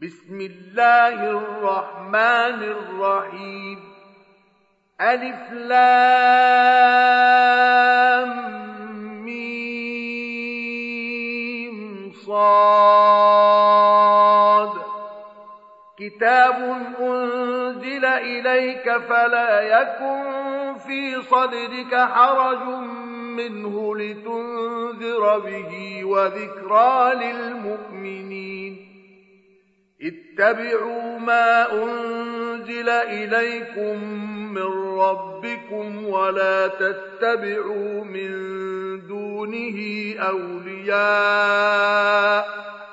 بسم الله الرحمن الرحيم ألف لام ميم صاد كتاب أنزل إليك فلا يكن في صدرك حرج منه لتنذر به وذكرى للمؤمنين اتبعوا ما أنزل إليكم من ربكم ولا تتبعوا من دونه أولياء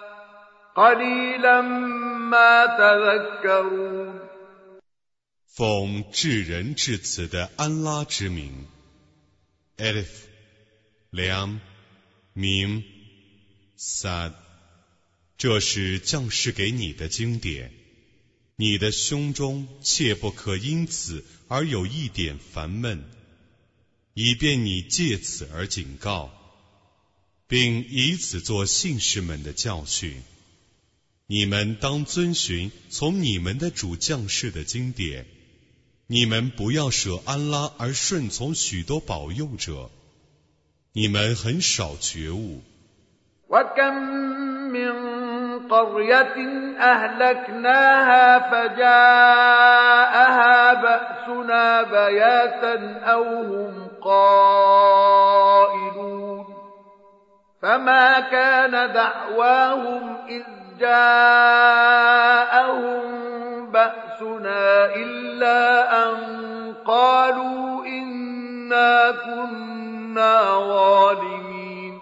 قليلا ما تذكرون 奉至仁至慈的安拉之名 Alif Lam Mim Sad， 这是降世给你的经典，你的胸中切不可因此而有一点烦闷，以便你借此而警告，并以此做信士们的教训。你们当遵循从你们的主降世的经典，你们不要舍安拉而顺从许多保佑者，你们很少觉悟。 قرية أهلكناها فجاءها بأسنا بياتا أو هم قائلون فما كان دعواهم إذ جاءهم بأسنا إلا أن قالوا إنا كنا ظالمين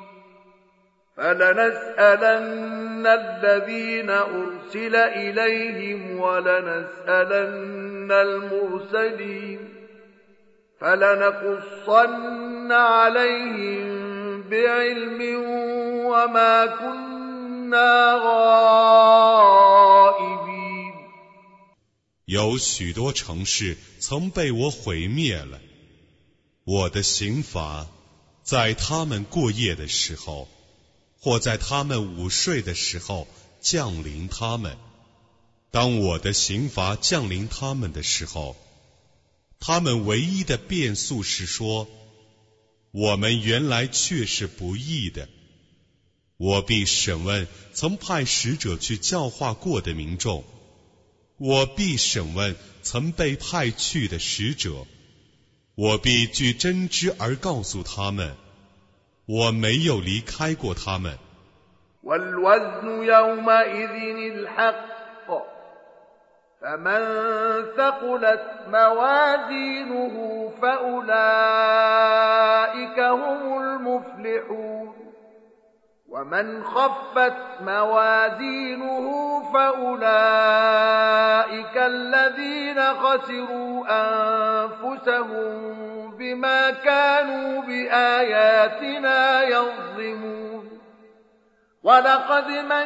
فلنسألن الذين أرسل إليهم ولنسألن المرسلين فلنقصن عليهم بعلم وما كنا غائبين 有许多城市曾被我毁灭了，我的刑罚在他们过夜的时候或在他们午睡的时候降临他们。当我的刑罚降临他们的时候，他们唯一的辩诉是说，我们原来确是不义的。我必审问曾派使者去教化过的民众，我必审问曾被派去的使者，我必据真知而告诉他们，我没有离开过他们。 والوزن يومئذ الحق فمن ثقلت موازينه فأولئك هم المفلحون ومن خفت موازينه فأولئك الذين خسروا أنفسهم بما كانوا بآياتنا يظلمون ولقد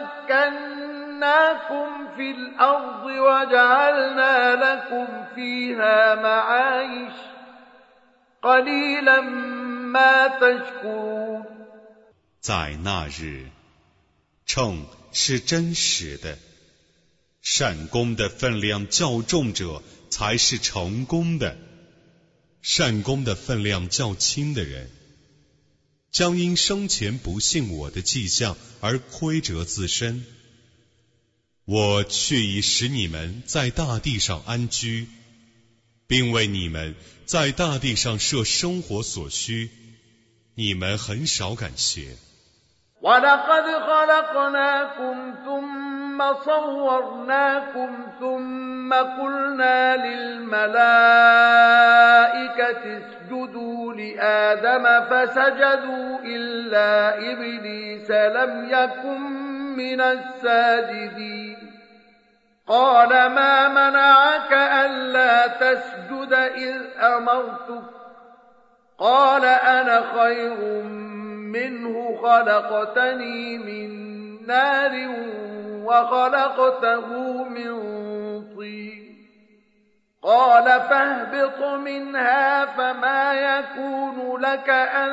مكناكم في الأرض وجعلنا لكم فيها معايش قليلا ما تشكرون 在那日，秤是真实的，善功的分量较重者才是成功的，善功的分量较轻的人将因生前不信我的迹象而亏折自身。我却已使你们在大地上安居，并为你们在大地上设生活所需，你们很少感谢。 وَلَقَدْ خَلَقْنَاكُمْ ثُمَّ صَوَّرْنَاكُمْ ثُمَّ قُلْنَا لِلْمَلَائِكَةِ اسْجُدُوا لِآدَمَ فَسَجَدُوا إِلَّا إِبْلِيسَ لَمْ يَكُنْ مِنَ السَّاجِدِينَ قَالَ مَا مَنَعَكَ أَلَّا تَسْجُدَ إِذْ أَمَرْتُكَ قَالَ أَنَا خَيْرٌ منه خلقتني من نار وخلقته من طين قال فاهبط منها فما يكون لك أن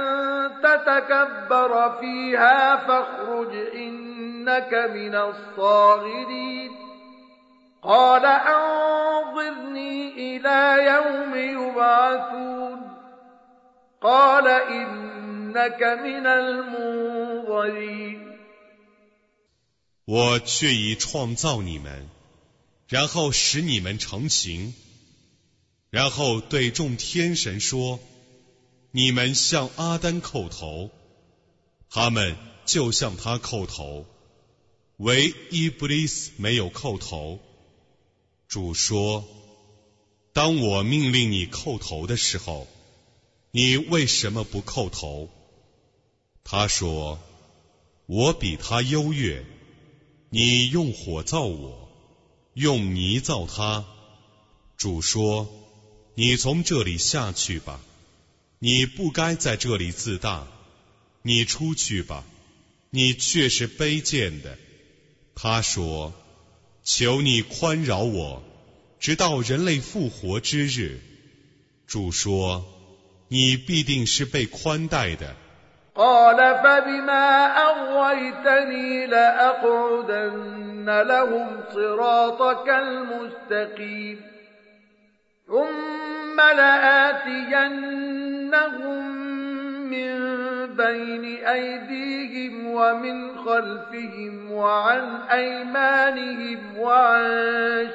تتكبر فيها فاخرج إنك من الصاغرين قال أنظرني إلى يوم يبعثون قال إنك من المنظرين 我却已创造你们，然后使你们成形，然后对众天神说，你们向阿丹叩头，他们就向他叩头，唯伊布利斯没有叩头。主说，当我命令你叩头的时候，你为什么不叩头？他说，我比他优越，你用火造我，用泥造他。主说，你从这里下去吧，你不该在这里自大，你出去吧，你却是卑贱的。他说，求你宽饶我，直到人类复活之日。主说，你必定是被宽待的。 قال فبما أغويتني لأقعدن لهم صراطك المستقيم ثم لآتينهم من بين أيديهم ومن خلفهم وعن أيمانهم وعن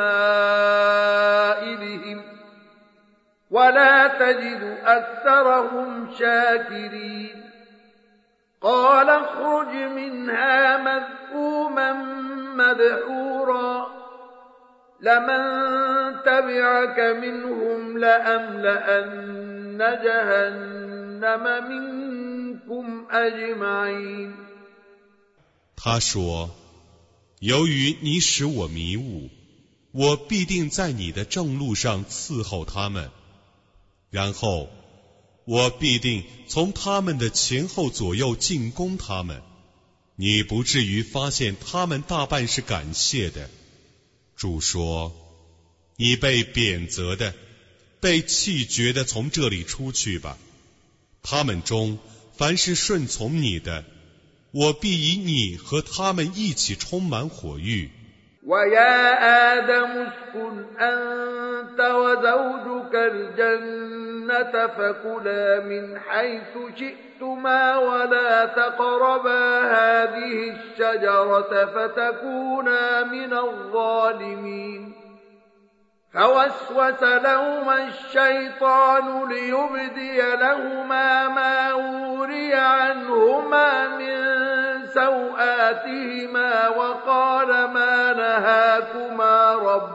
شمائلهم ولا تجد أكثرهم شاكرين قال اخرج منها مذءوما مدحورا لمن تبعك منهم لأملأن جهنم منكم أجمعين 他说，由于你使我迷雾，我必定在你的正路上伺候他们，然后我必定从他们的前后左右进攻他们，你不至于发现他们大半是感谢的。主说，你被贬谪的，被弃绝的从这里出去吧，他们中凡是顺从你的，我必以你和他们一起充满火狱。 ويا آدم اسكن أنت وزوجك الجنة فكلا من حيث شئتما ولا تقربا هذه الشجرة فتكونا من الظالمين فوسوس لهما الشيطان ليبدي لهما ما وري عنهما من سوآتهما وقال ما نهاكما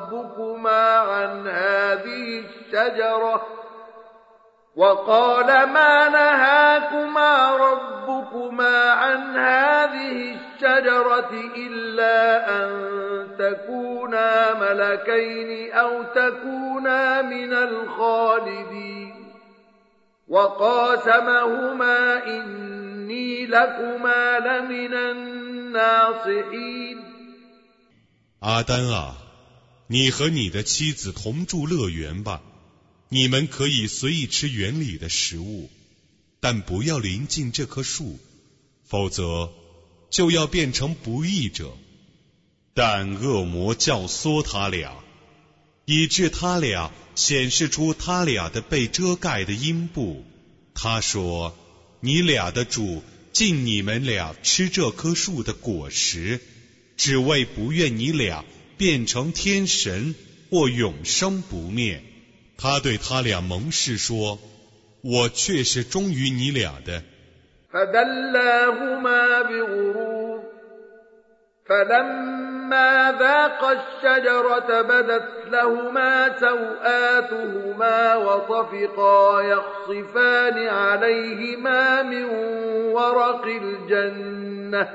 ربكما عن هذه الشجرة إلا أن تكونا ملكين أو تكونا من الخالدين وقاسمهما إني لكما لمن الناصحين 阿丹啊，你和你的妻子同住乐园吧，你们可以随意吃园里的食物，但不要临近这棵树，否则就要变成不义者。但恶魔教唆他俩，以致他俩显示出他俩的被遮盖的阴部。他说，你俩的主禁你们俩吃这棵树的果实，只为不愿你俩变成天神或永生不灭。他对他俩盟誓说，我却是忠于你俩的。 فدلاهما بغرور فلما ذاقا الشجرة بدت لهما سوآتهما وطفقا يخصفان عليهما من ورق الجنة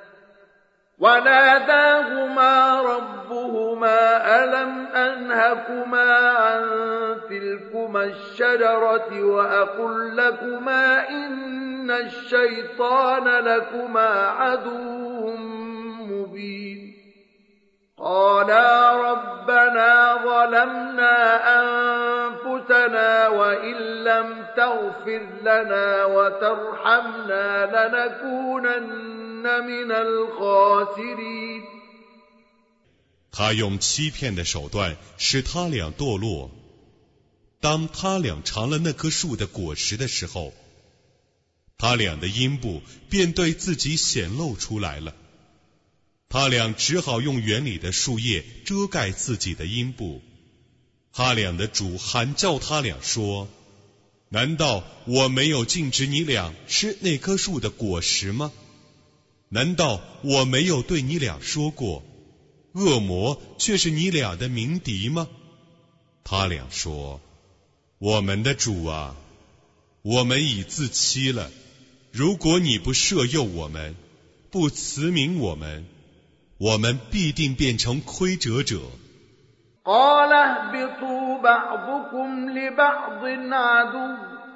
وناداهما ربهما ألم أنهكما عن تلكما الشجرة وأقل لكما إن الشيطان لكما عدو مبين قالا ربنا ظلمنا أنفسنا وإن لم تغفر لنا وترحمنا لنكونن من الخاسرين 他用欺骗的手段使他俩堕落。当他俩尝了那棵树的果实的时候，他俩的阴部便对自己显露出来了。他俩只好用园里的树叶遮盖自己的阴部。他俩的主喊叫他俩说：难道我没有禁止你俩吃那棵树的果实吗？难道我没有对你俩说过，恶魔却是你俩的鸣笛吗？他俩说：我们的主啊，我们已自欺了。如果你不赦宥我们，不慈悯我们，我们必定变成亏折者。 قال اهبطوا بعضكم لبعض عدو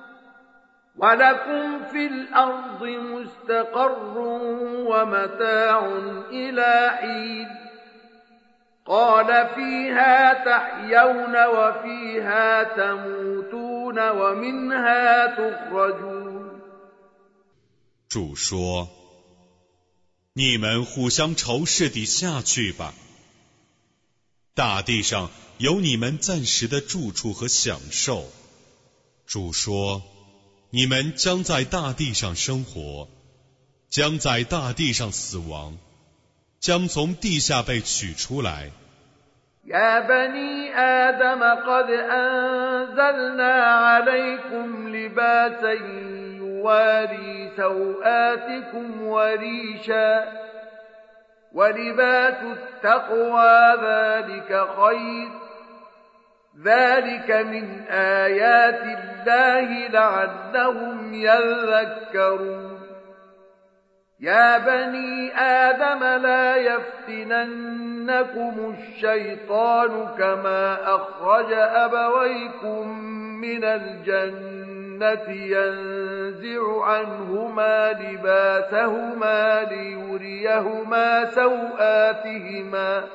ولكم في الأرض مستقر ومتاع إلى حين قال فيها تحيون وفيها تموتون ومنها تخرجون 主说：你们互相仇视地下去吧。大地上有你们暂时的住处和享受。主说：你们将在大地上生活，将在大地上死亡，将从地下被取出来。 يا بني آدم قد أنزلنا عليكم لباسا يواري سوآتكم وريشا ولباس التقوى ذلك خير ذلك من آيات الله لعلهم يذكرون يا بني آدم لا يفتننكم الشيطان كما أخرج أبويكم من الجنة ينزع عنهما لباسهما ليريهما سوآتهما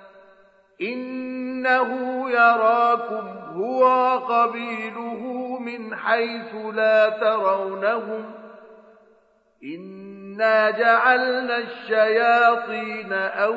إنه يراكم هو وقبيله من حيث لا ترونهم إنا جعلنا الشياطين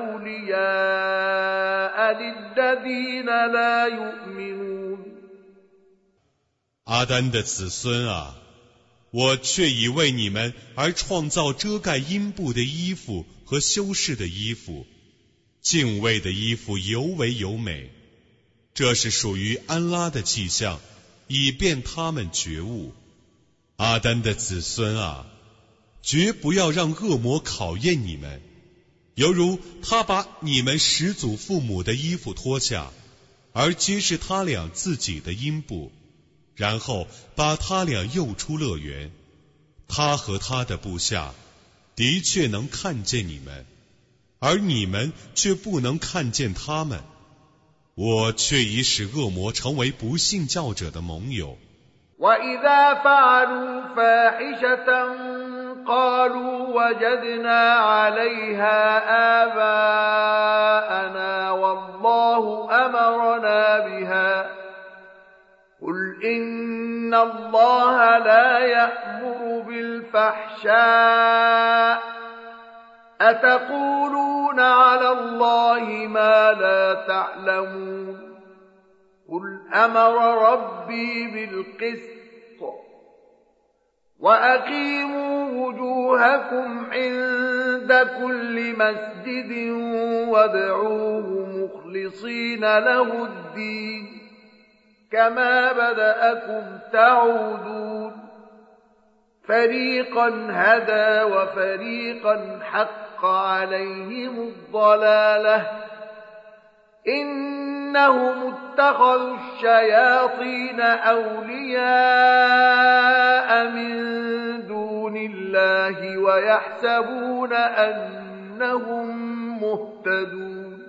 أولياء للذين لا يؤمنون 阿丹的子孙啊，我却已为你们而创造遮盖阴部的衣服和修饰的衣服，敬畏的衣服尤为优美，这是属于安拉的迹象，以便他们觉悟。阿丹的子孙啊，绝不要让恶魔考验你们，犹如他把你们始祖父母的衣服脱下，而揭示他俩自己的阴部，然后把他俩诱出乐园。他和他的部下的确能看见你们，而你们却不能看见他们。我却已使恶魔成为不信教者的盟友。 وإذا فعلوا فاحشة قالوا وجدنا عليها آباءنا والله أمرنا بها قل إن الله لا يأمر بالفحشاء أتقولون على الله ما لا تعلمون قل أمر ربي بالقسط وأقيموا وجوهكم عند كل مسجد وادعوه مخلصين له الدين كما بدأكم تعودون فريقا هدى وفريقا حق عليهم الضلالة إنهم اتخذوا الشياطين أولياء من دون الله ويحسبون أنهم مهتدون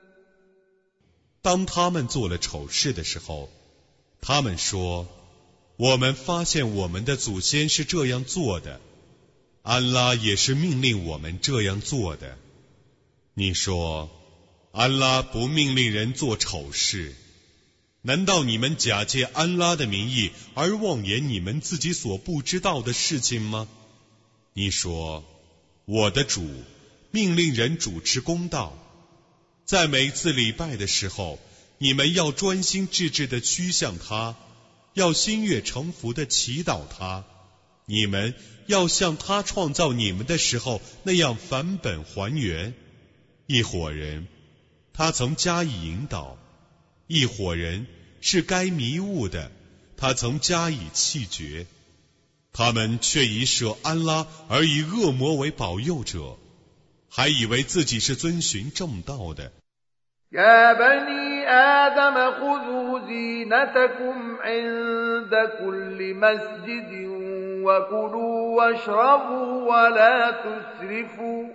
当他们做了丑事的时候，他们说：我们发现我们的祖先是这样做的，安拉也是命令我们这样做的。你说安拉不命令人做丑事，难道你们假借安拉的名义而妄言你们自己所不知道的事情吗？你说我的主命令人主持公道， 在每次礼拜的时候，你们要专心致志地趋向他，要心悦诚服地祈祷他。你们要像他创造你们的时候那样返本还原。一伙人，他曾加以引导；一伙人是该迷雾的，他曾加以弃绝。他们却以舍安拉而以恶魔为保佑者，还以为自己是遵循正道的。 يا بني آدم خذوا زينتكم عند كل مسجد وكلوا واشربوا ولا تسرفوا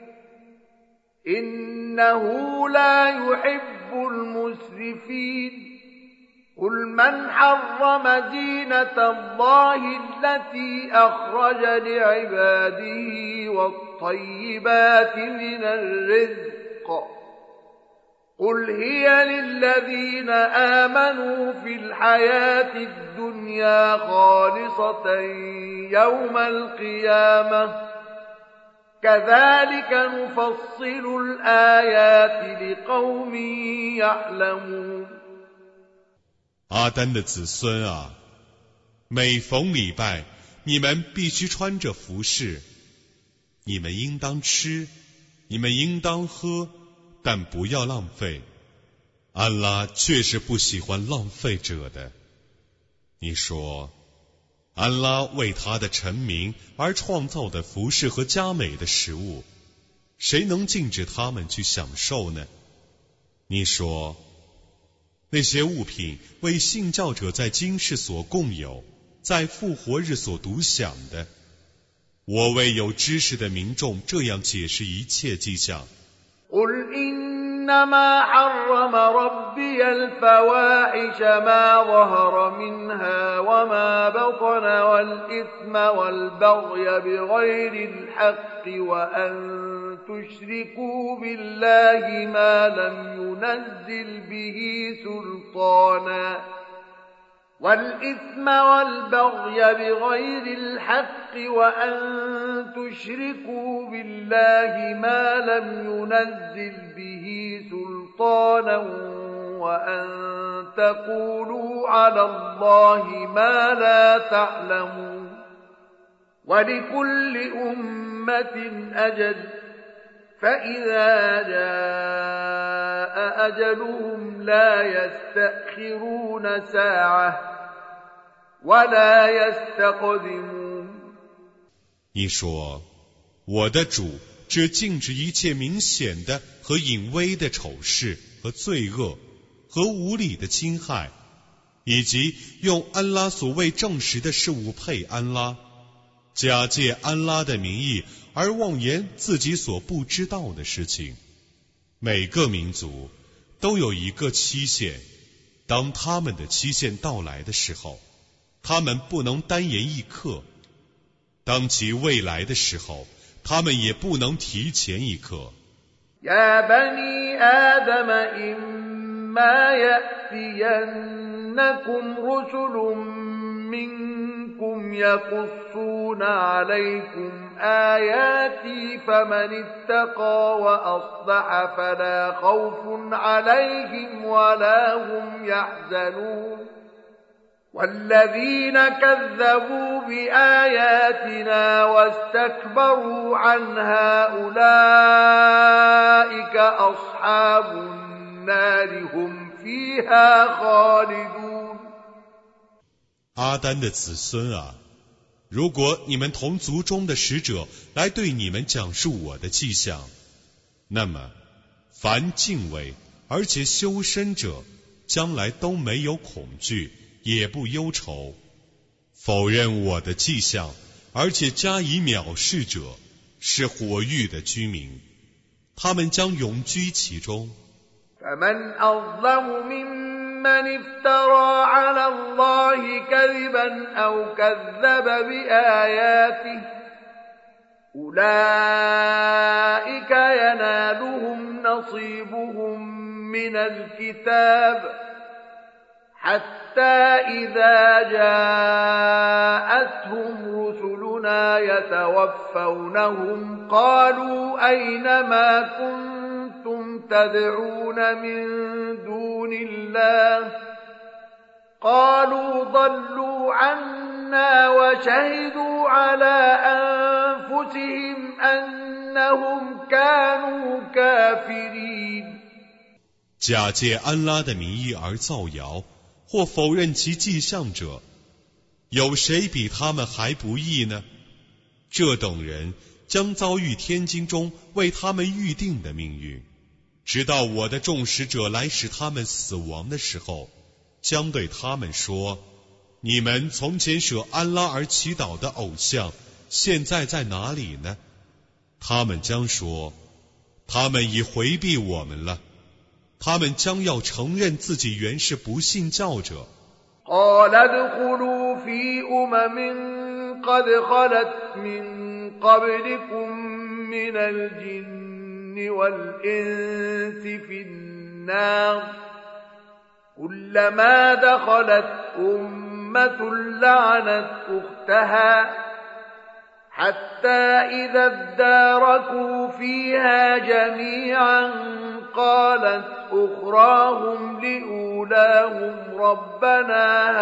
إنه لا يحب المسرفين قل من حرم زينة الله التي أخرج لعباده والطيبات من الرزق قل هي للذين آمنوا في الحياة الدنيا خالصة يوم القيامة كذلك نفصل الآيات لقوم يعلمون 阿丹的子孙啊，每逢礼拜，你们必须穿着服饰，你们应当吃，你们应当喝，但不要浪费。安拉确实不喜欢浪费者的。你说，安拉为他的臣民而创造的服饰和佳美的食物，谁能禁止他们去享受呢？你说，那些物品为信教者在今世所共有，在复活日所独享的。我为有知识的民众这样解释一切迹象。 قل إنما حرم ربي الفواحش ما ظهر منها وما بطن والإثم والبغي بغير الحق وأن تشركوا بالله ما لم ينزل به سلطانا والإثم والبغي بغير الحق وأن تشركوا بالله ما لم ينزل به سلطانا وأن تقولوا على الله ما لا تعلمون ولكل أمة أجل فإذا جاء أجلهم لا يستأخرون ساعة ولا يستقدمون 你说，我的主只禁止一切明显的和隐微的丑事和罪恶和无理的侵害，以及用安拉所谓证实的事物配安拉，假借安拉的名义而妄言自己所不知道的事情。每个民族都有一个期限，当他们的期限到来的时候，他们不能单言一刻；当其未来的时候，他们也不能提前一刻。 يا بني آدم إما يأتينكم رسل منكم يقصون عليكم آياتي فمن اتقى وأصلح فلا خوف عليهم ولا هم يحزنون والذين كذبوا بآياتنا واستكبروا عنها أولئك أصحاب النار هم فيها خالدون 阿丹的子孙啊，如果你们同族中的使者来对你们讲述我的迹象，那么凡敬畏而且修身者，将来都没有恐惧，也不忧愁。否认我的迹象而且加以藐视者，是火狱的居民，他们将永居其中。 فمن أظلم ممن افترى على الله كذبا أو كذب بآياته أولئك ينالهم نصيبهم من الكتاب حتى إذا جاءتهم رسلنا يتوفونهم قالوا أين ما كنتم تدعون من دون الله قالوا ضلوا عنا وشهدوا على أنفسهم أنهم كانوا كافرين。 假借安拉的名义而造谣，或否认其迹象者，有谁比他们还不义呢？这等人将遭遇天经中为他们预定的命运，直到我的众使者来使他们死亡的时候，将对他们说：你们从前舍安拉而祈祷的偶像，现在在哪里呢？他们将说：他们已回避我们了。他们将要承认自己原是不信教者。 قال ادخلوا في قد خلت من قبلكم من الجن والإنس في النار كلما دخلت أمة لعنت أختها حتى إذا اداركوا فيها جميعا قالت أخراهم لأولاهم ربنا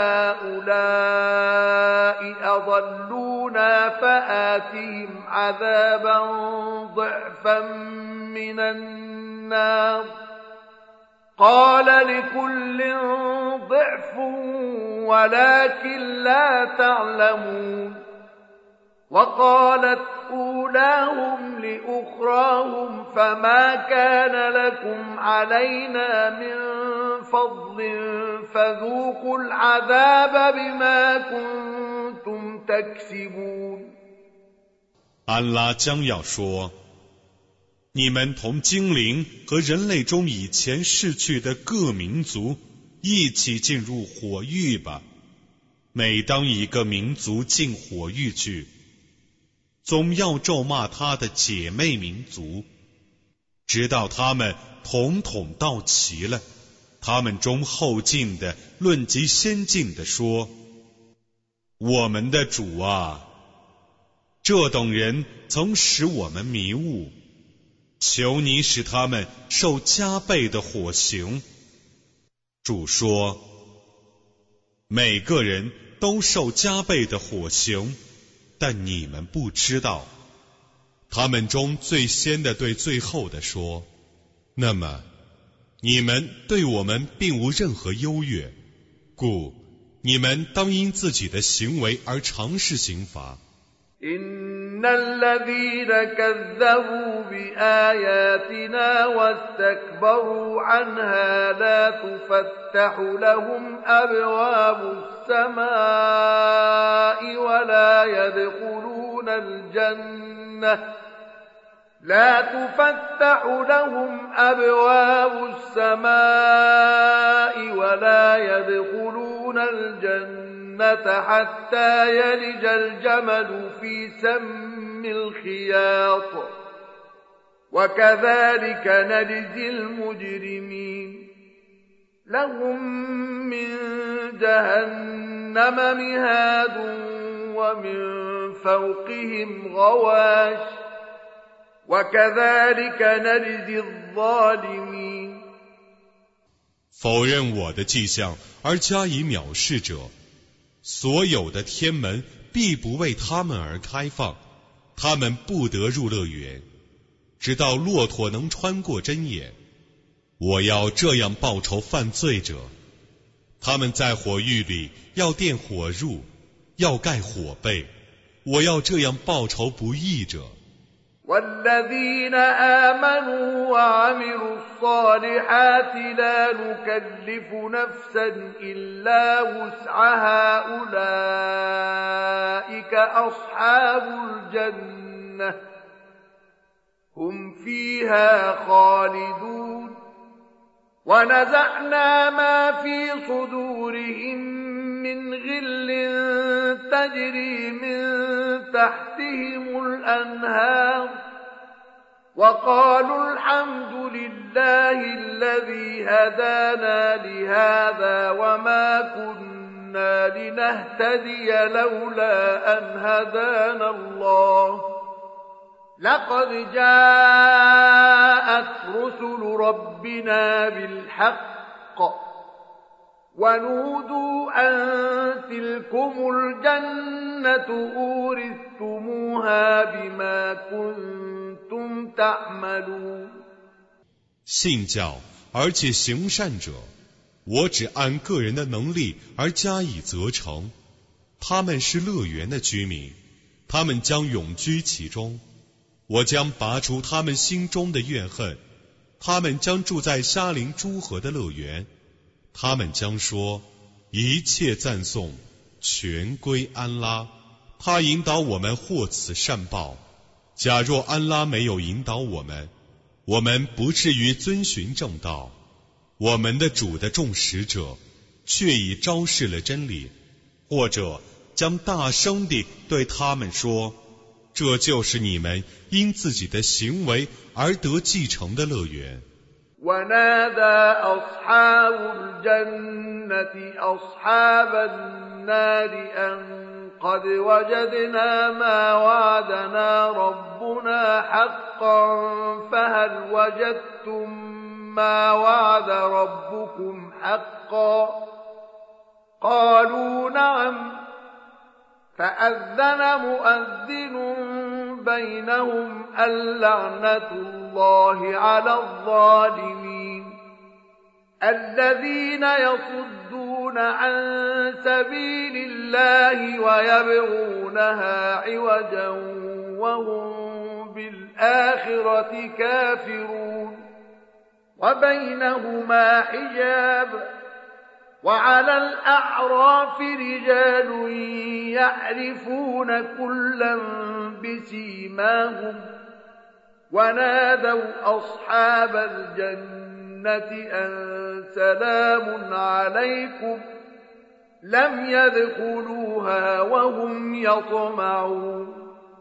هؤلاء أضلونا فآتهم عذابا ضعفا من النار قال لكل ضعف ولكن لا تعلمون وقالت أولاهم لأخراهم فما كان لكم علينا من فضل فذوقوا العذاب بما كنتم تكسبون。 安拉将要说：你们同精灵和人类中以前逝去的各民族一起进入火狱吧。每当一个民族进火狱去，总要咒骂他的姐妹民族，直到他们统统到齐了。他们中后进的论及先进的说：我们的主啊，这等人曾使我们迷雾，求你使他们受加倍的火刑。主说：每个人都受加倍的火刑，但你们不知道。他们中最先的对最后的说：那么你们对我们并无任何优越，故你们当因自己的行为而尝试刑罚。 إن الذين كذبوا بآياتنا واستكبروا عنها لا تفتح لهم أبواب السماء ولا يدخلون الجنة لا تفتح لهم أبواب السماء ولا يدخلون الجنة حتى يلج الجمل في سم الخياط وكذلك نجزي المجرمين لهم من جهنم مهاد ومن فوقهم غواش وكذلك نجزي الظالمين。 否认我的迹象而加以藐视者，所有的天门必不为他们而开放，他们不得入乐园，直到骆驼能穿过针眼。我要这样报仇犯罪者，他们在火狱里要垫火褥，要盖火被，我要这样报仇不义者。 والذين آمنوا وعملوا الصالحات لا نكلف نفسا إلا وسعها أولئك أصحاب الجنة هم فيها خالدون ونزعنا ما في صدورهم من غل تجري من تحتهم الأنهار وقالوا الحمد لله الذي هدانا لهذا وما كنا لنهتدي لولا أن هدانا الله لقد جاءت رسل ربنا بالحق ونودوا أن تلكم الجنة أورثتموها بما كنتم تعملون 信教而且行善者，我只按个人的能力而加以责成。他们是乐园的居民，他们将永居其中。我将拔除他们心中的怨恨，他们将住在沙林诸河的乐园。他们将说，一切赞颂全归安拉，他引导我们获此善报。假若安拉没有引导我们，我们不至于遵循正道。我们的主的众使者却已昭示了真理，或者将大声地对他们说，这就是你们因自己的行为而得继承的乐园。 ونادى أصحاب الجنة أصحاب النار أن قد وجدنا ما وعدنا ربنا حقا فهل وجدتم ما وعد ربكم حقا قالوا نعم فأذن مؤذن بينهم اللعنة الله على الظالمين الذين يصدون عن سبيل الله ويبغونها عوجا وهم بالآخرة كافرون وبينهما حجاب وعلى الأعراف رجال يعرفون كلا بسيماهم ونادوا أصحاب الجنة أن سلام عليكم لم يدخلوها وهم يطمعون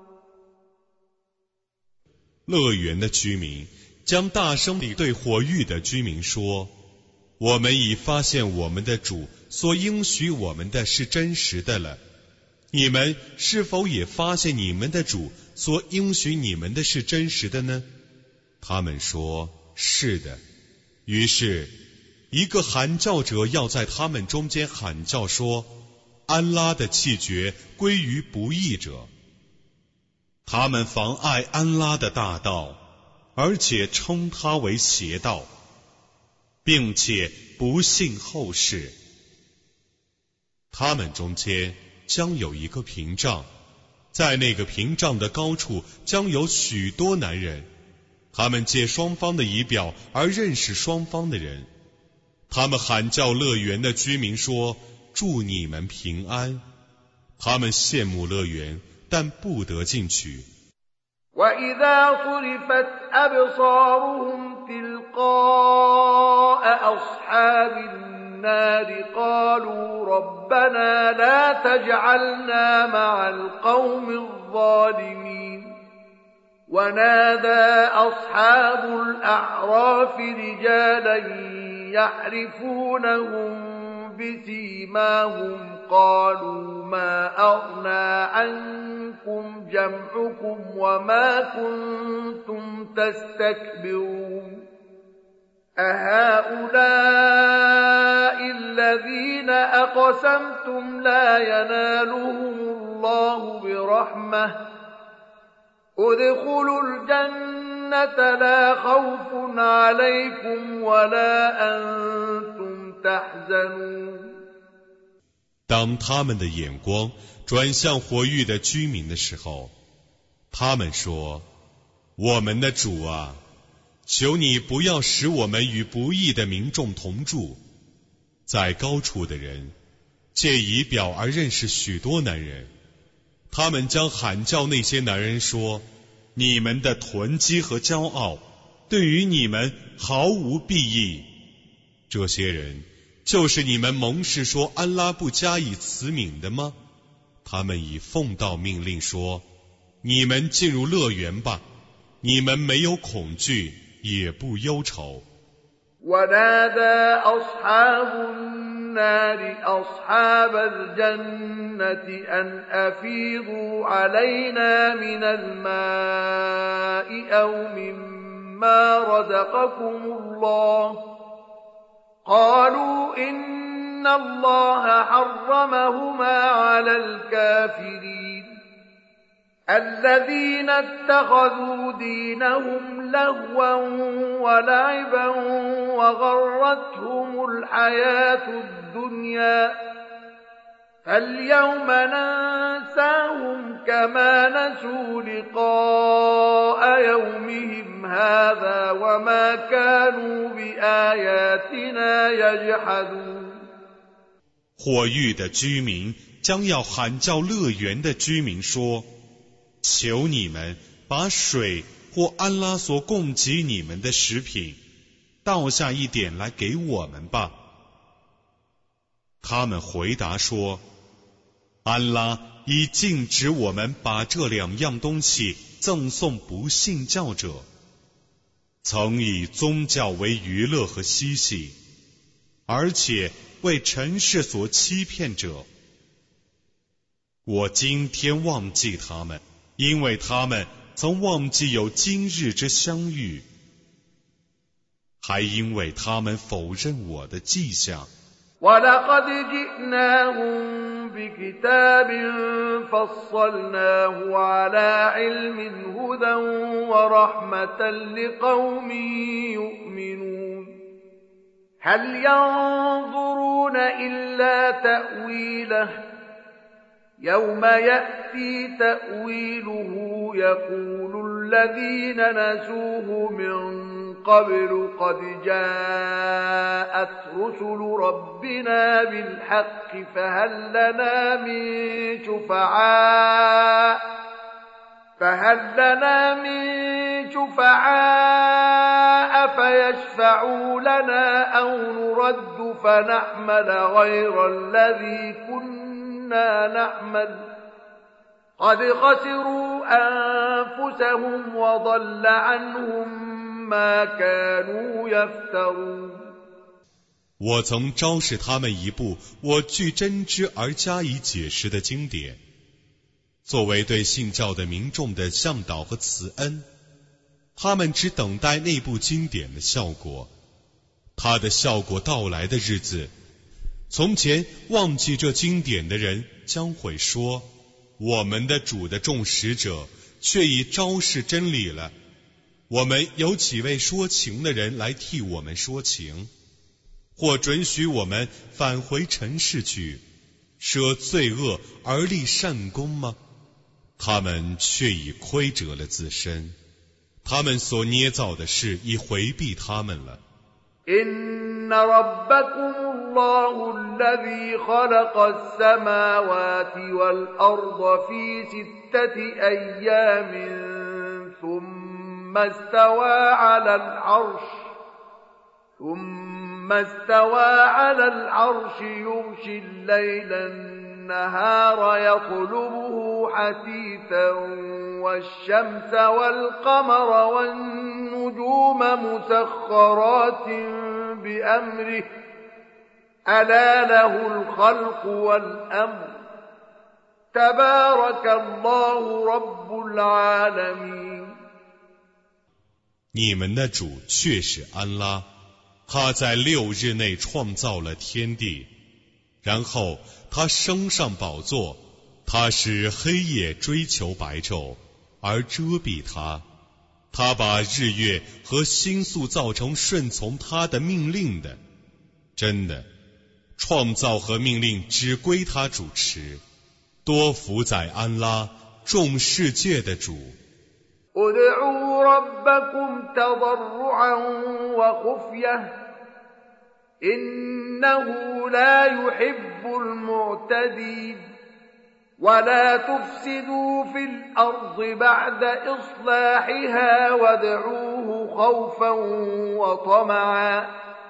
乐园的居民将大声地对火狱的居民说，我们已发现我们的主所应许我们的是真实的了，你们是否也发现你们的主所应许你们的是真实的呢？他们说，是的。于是一个喊叫者要在他们中间喊叫说，安拉的气绝归于不义者。他们妨碍安拉的大道，而且称他为邪道，并且不信后世。他们中间将有一个屏障，在那个屏障的高处将有许多男人，他们借双方的仪表而认识双方的人。他们喊叫乐园的居民说，祝你们平安。他们羡慕乐园，但不得进去。 وإذا صرفت أبصارهم تلقاء أصحاب النار قالوا ربنا لا تجعلنا مع القوم الظالمين ونادى أصحاب الأعراف رجالا يعرفونهم بسيماهم قالوا ما أغنى عنكم جمعكم وما كنتم تستكبرون أهؤلاء الذين أقسمتم لا ينالهم الله برحمة ادخلوا الجنة لا خوف عليكم ولا أنتم تحزنون 当他们的眼光转向火狱的居民的时候，他们说，我们的主啊，求你不要使我们与不义的民众同住。在高处的人借仪表而认识许多男人，他们将喊叫那些男人说，你们的囤积和骄傲对于你们毫无裨益。这些人就是你们盟誓说安拉不加以慈悯的吗？他们已奉到命令说，你们进入乐园吧，你们没有恐惧也不忧愁。 ونادى أصحاب النار أصحاب الجنة أن أفيضوا علينا من الماء أو مما رزقكم الله قالوا إن الله حرمهما على الكافرين الذين اتخذوا دينهم لهوا ولعبا وغرتهم الحياة الدنيا فاليوم ننساهم كما نسوا لقاء يومهم هذا وما كانوا بآياتنا يجحدون。 火域的居民将要喊叫乐园的居民说，求你们把水或安拉所供给你们的食品倒下一点来给我们吧。他们回答说，安拉已禁止我们把这两样东西赠送不信教者，曾以宗教为娱乐和嬉戏，而且为尘世所欺骗者。我今天忘记他们，因为他们曾忘记有今日之相遇，还因为他们否认我的迹象。 وَلَقَدْ جِئْنَاهُمْ بِكِتَابٍ فَصَّلْنَاهُ عَلَى عِلْمٍ هُدًى وَرَحْمَةً لِقَوْمٍ يُؤْمِنُونَ هَلْ يَنظُرُونَ إِلَّا تَأْوِيلَهُ يَوْمَ يَأْتِي تَأْوِيلُهُ يَقُولُ الَّذِينَ نَسُوهُ مِن قبل قد جاءت رسل ربنا بالحق فهل لنا من شفعاء فيشفعوا لنا أو نرد فنعمل غير الذي كنا نعمل قد خسروا أنفسهم وضل عنهم 我曾昭示他们一部我据真知而加以解释的经典，作为对信教的民众的向导和慈恩。他们只等待那部经典的效果，它的效果到来的日子，从前忘记这经典的人将会说，我们的主的众使者却已昭示真理了。我们有几位说情的人来替我们说情，或准许我们返回尘世去，舍罪恶而立善功吗？他们却已亏折了自身，他们所捏造的事已回避他们了。 إن ربكم الله الذي خلق السماوات والأرض في 6 أيام ثم استوى على العرش يغشي الليل النهار يطلبه حثيثا والشمس والقمر والنجوم مسخرات بأمره ألا له الخلق والأمر تبارك الله رب العالمين。 你们的主却是安拉，他在6日内创造了天地，然后他升上宝座，他使黑夜追求白昼而遮蔽他，他把日月和星宿造成顺从他的命令的。真的，创造和命令只归他主持，多福在安拉众世界的主。 ادعوا ربكم تضرعا وخفية إنه لا يحب المعتدين ولا تفسدوا في الأرض بعد إصلاحها وادعوه خوفا وطمعا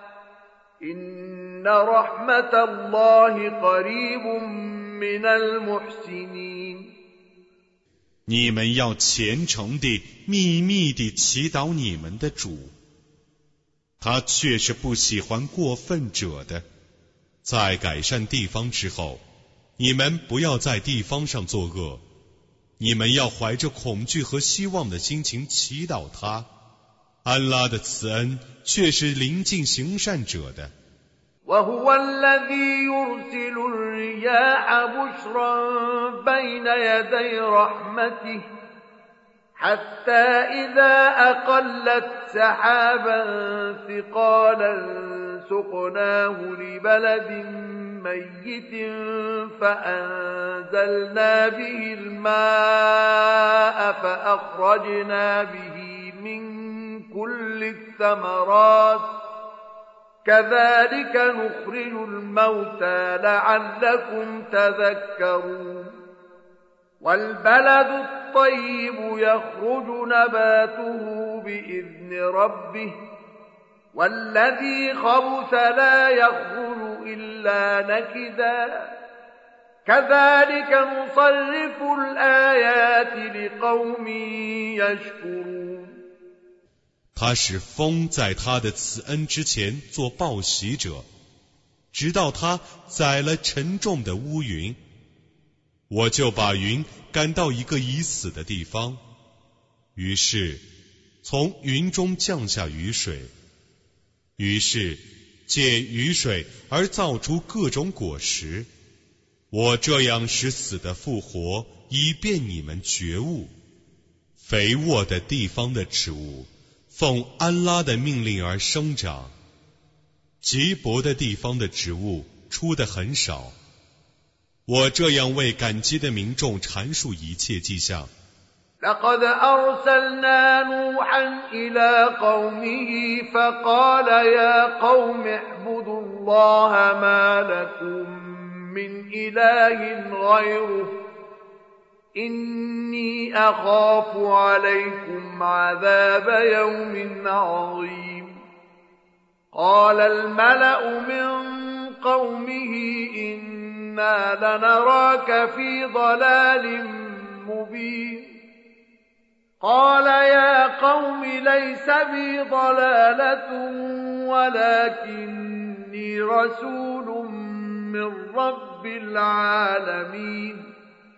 إن رحمة الله قريب من المحسنين。 你们要虔诚地、秘密地祈祷你们的主，他却是不喜欢过分者的。 在改善地方之后，你们不要在地方上作恶，你们要怀着恐惧和希望的心情祈祷他。安拉的慈恩却是临近行善者的。 وهو الذي يرسل الرياح بشرا بين يدي رحمته حتى إذا أقلت سحابا ثقالا سقناه لبلد ميت فأنزلنا به الماء فأخرجنا به من كل الثمرات كذلك نخرج الموتى لعلكم تذكرون والبلد الطيب يخرج نباته بإذن ربه والذي خبث لا يخرج إلا نكدا كذلك نصرف الآيات لقوم يشكرون 他使风在他的慈恩之前做报喜者，直到他载了沉重的乌云，我就把云赶到一个已死的地方，于是从云中降下雨水，于是借雨水而造出各种果实。我这样使死的复活，以便你们觉悟。肥沃的地方的植物奉安拉的命令而生长，瘠薄的地方的植物出得很少。我这样为感激的民众阐述一切迹象。 لقد أرسلنا نوحا إلى قومه فقال يا قوم اعبدوا الله ما لكم من إله غيره إني أخاف عليكم عذاب يوم عظيم قال الملأ من قومه إنا لنراك في ضلال مبين قال يا قوم ليس بي ضلالة ولكني رسول من رب العالمين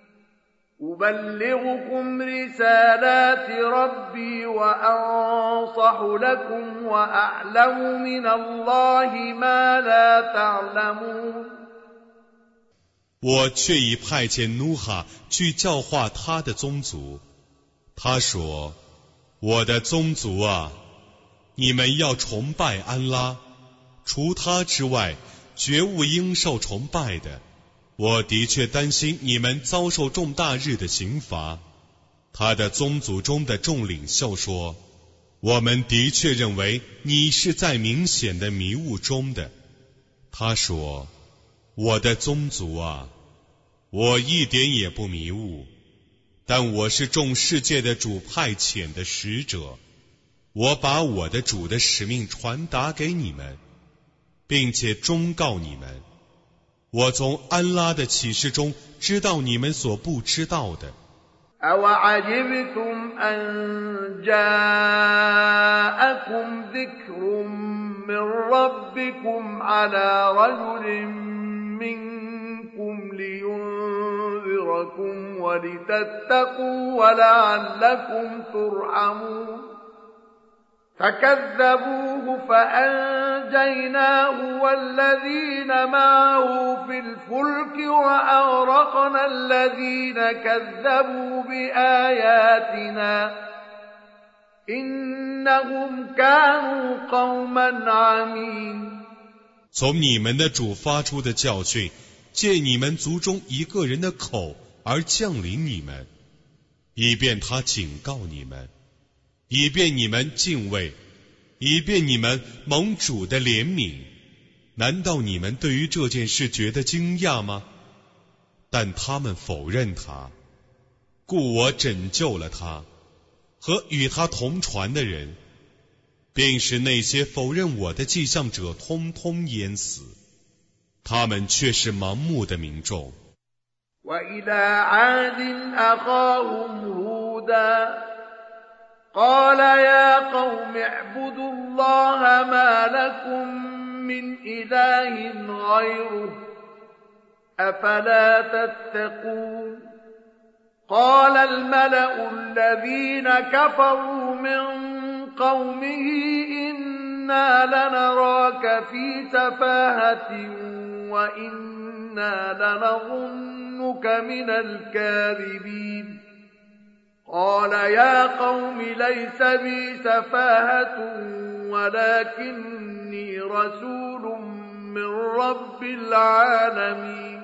أبلغكم رسالات ربي وأنصح لكم وأعلم من الله ما لا تعلمون 我却已派遣努哈去教化他的宗族。他说：我的宗族啊，你们要崇拜安拉，除他之外，绝无应受崇拜的。我的确担心你们遭受重大日的刑罚。他的宗族中的众领袖说：我们的确认为你是在明显的迷雾中的。他说：我的宗族啊，我一点也不迷雾，但我是众世界的主派遣的使者，我把我的主的使命传达给你们，并且忠告你们。我从安拉的启示中知道你们所不知道的。 أَوَعَجِبْتُمْ أَنْ جَاءَكُمْ ذِكْرٌ مِّن رَّبِّكُمْ عَلَى رَجُلٍ مِّنكُمْ لِيُنذِرَكُمْ وَلِتَتَّقُوا وَلَعَلَّكُمْ تُرْحَمُونَ فكذبوه فأنجيناه والذين معه في الفلك وأغرقنا الذين كذبوا بآياتنا إنهم كانوا قوما عمين 从你们的主发出的教训，借你们族中一个人的口而降临你们，以便他警告你们，以便你们敬畏，以便你们蒙主的怜悯。难道你们对于这件事觉得惊讶吗？但他们否认他，故我拯救了他和与他同船的人，并使那些否认我的迹象者通通淹死。他们却是盲目的民众。 وإلى عاد أخاهم هودا قال يا قوم اعبدوا الله ما لكم من إله غيره أفلا تتقون قال الملأ الذين كفروا من قومه إنا لنراك في سفاهة وإنا لنظنك من الكاذبين قال يا قوم ليس بي سفاهة ولكني رسول من رب العالمين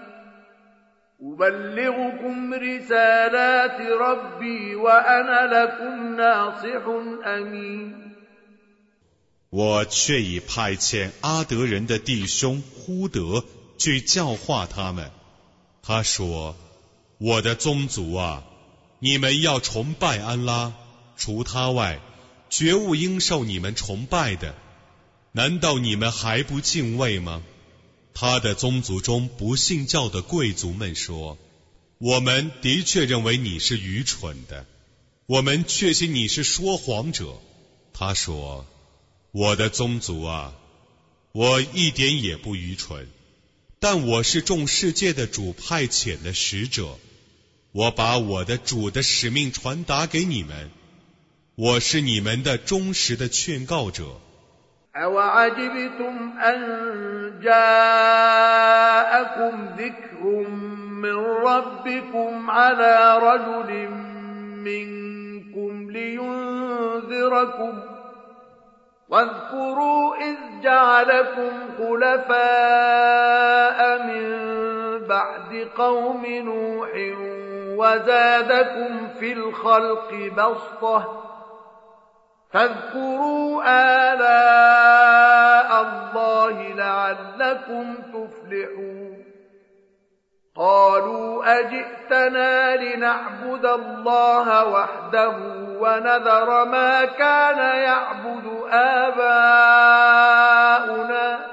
أبلغكم رسالات ربي وأنا لكم ناصح أمين 我却已派遣阿德人的弟兄呼德去教化他们。他说：“我的宗族啊，你们要崇拜安拉，除他外，绝无应受你们崇拜的。难道你们还不敬畏吗？”他的宗族中不信教的贵族们说：“我们的确认为你是愚蠢的，我们确信你是说谎者。”他说：“我的宗族啊，我一点也不愚蠢，但我是众世界的主派遣的使者，我把我的主的使命传达给你们，我是你们的忠实的劝告者。” أَوَعَجِبْتُمْ أَنْ جَاءَكُمْ ذِكْرٌ مِّن رَّبِّكُمْ عَلَى رَجُلٍ مِّنكُمْ لِيُنذِرَكُمْ واذكروا إذ جعلكم خلفاء من بعد قوم نوح وزادكم في الخلق بسطة فاذكروا آلاء الله لعلكم تفلحون قالوا أجئتنا لنعبد الله وحده ونذر ما كان يعبد آباؤنا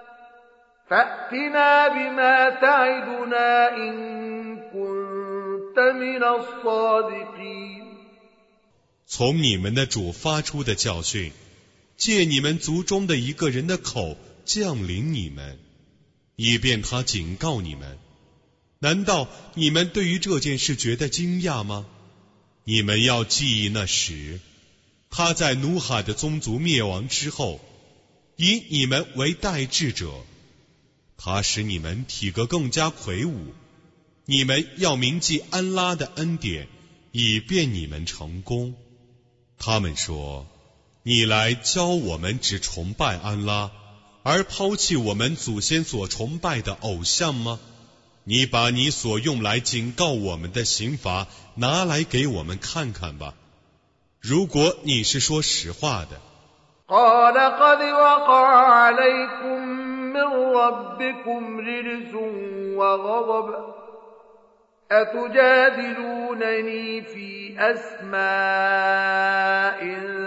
فأتنا بما تعدنا إن كنت من الصادقين 从你们的主发出的教训，借你们族中的一个人的口降临你们，以便他警告你们。难道你们对于这件事觉得惊讶吗？你们要记忆那时，他在努哈的宗族灭亡之后，以你们为代志者，他使你们体格更加魁梧。你们要铭记安拉的恩典，以便你们成功。他们说：“你来教我们只崇拜安拉，而抛弃我们祖先所崇拜的偶像吗？你把你所用来警告我们的刑罚拿来给我们看看吧。如果你是说实话的。” قال قد وقع عليكم من ربكم رجس وغضب أتجادلونني في أسماء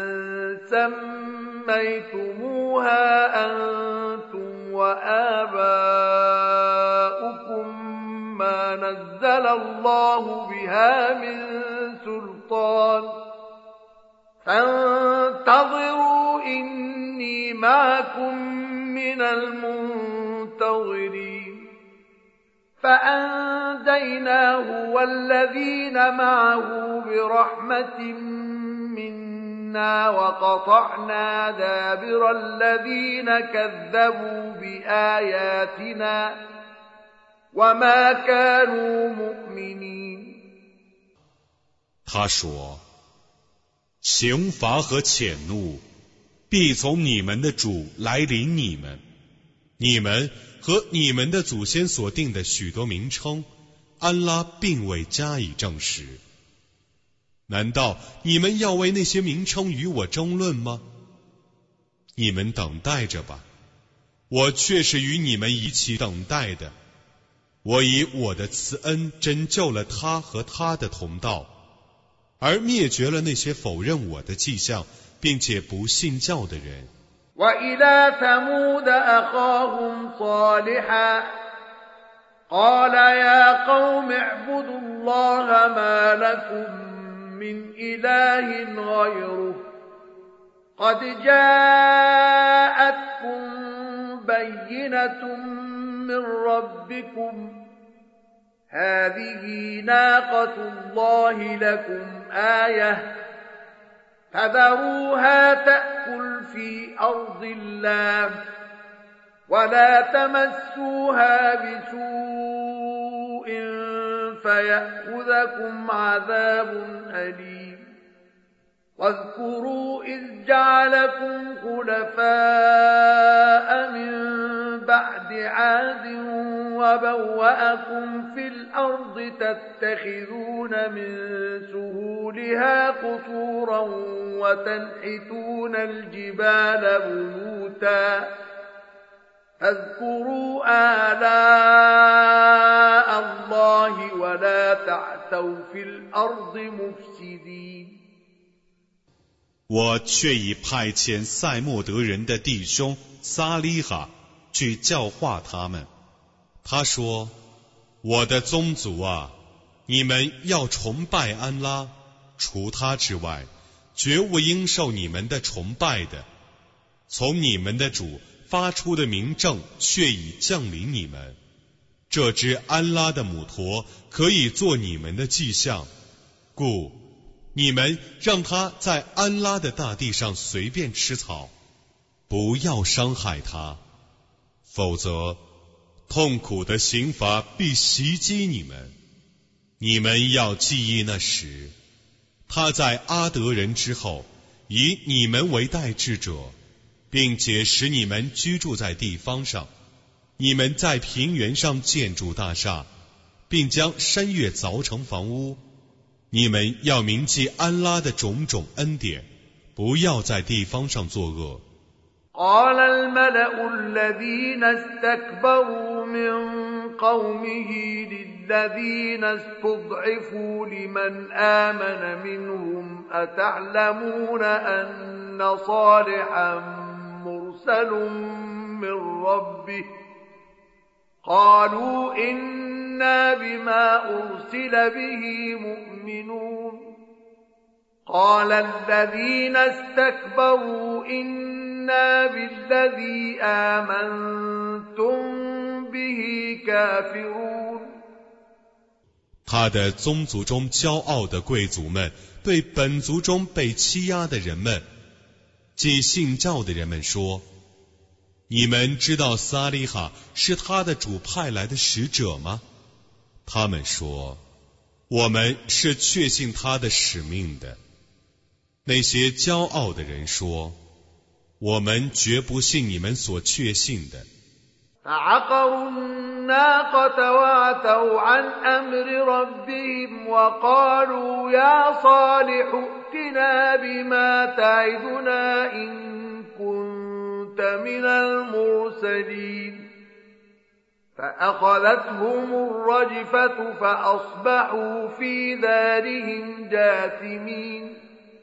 سميتموها أنتم وآباؤكم ما نزل الله بها من سلطان فانتظروا إني معكم من المنتظرين فأنجيناه والذين معه برحمة منا وقطعنا دابر الذين كذبوا بآياتنا وما كانوا مؤمنين 他说：“刑罚和谴怒必从你们的主来临你们，你们和你们的祖先所定的许多名称，安拉并未加以证实。难道你们要为那些名称与我争论吗？你们等待着吧，我却是与你们一起等待的。我以我的慈恩拯救了他和他的同道，而灭绝了那些否认我的迹象并且不信教的人。” وإلى ثمود أخاهم صالحا قال يا قوم اعبدوا الله ما لكم من إله غيره قد جاءتكم بينة من ربكم هذه ناقة الله لكم آية فذروها تأكل في أرض الله ولا تمسوها بسوء فيأخذكم عذاب أليم واذكروا إذ جعلكم خلفاء من بعد عاد وبوأكم في الأرض تتخذون من سهولها قصورا وتنحتون الجبال بيوتا فاذكروا آلاء الله ولا تعثوا في الأرض مفسدين 我却已派遣塞莫德人的弟兄撒利哈去教化他们。他说：我的宗族啊，你们要崇拜安拉，除他之外，绝无应受你们的崇拜的。从你们的主发出的明证却已降临你们。这只安拉的母驼可以做你们的迹象，故你们让它在安拉的大地上随便吃草，不要伤害它，否则痛苦的刑罚必袭击你们。你们要记忆那时，他在阿德人之后，以你们为代志者，并且使你们居住在地方上。你们在平原上建筑大厦，并将山岳凿成房屋。你们要铭记安拉的种种恩典，不要在地方上作恶。 قال الملأ الذين استكبروا من قومه للذين استضعفوا لمن آمن منهم أتعلمون أن صالحا مرسل من ربه قالوا إنا بما أرسل به مؤمنون قال الذين استكبروا إنا بالذي آمنتم به كافرون 他的宗族中骄傲的贵族们对本族中被欺压的人们，即信教的人们说：你们知道撒利哈是他的主派来的使者吗？他们说：我们是确信他的使命的。那些骄傲的人说：我们绝不信你们所确信的。 فعقروا الناقة وعتوا عن أمر ربهم وقالوا يا صالح ائتنا بما تعدنا إن كنت من المرسلين فأخذتهم الرجفة فأصبحوا في دارهم جاثمين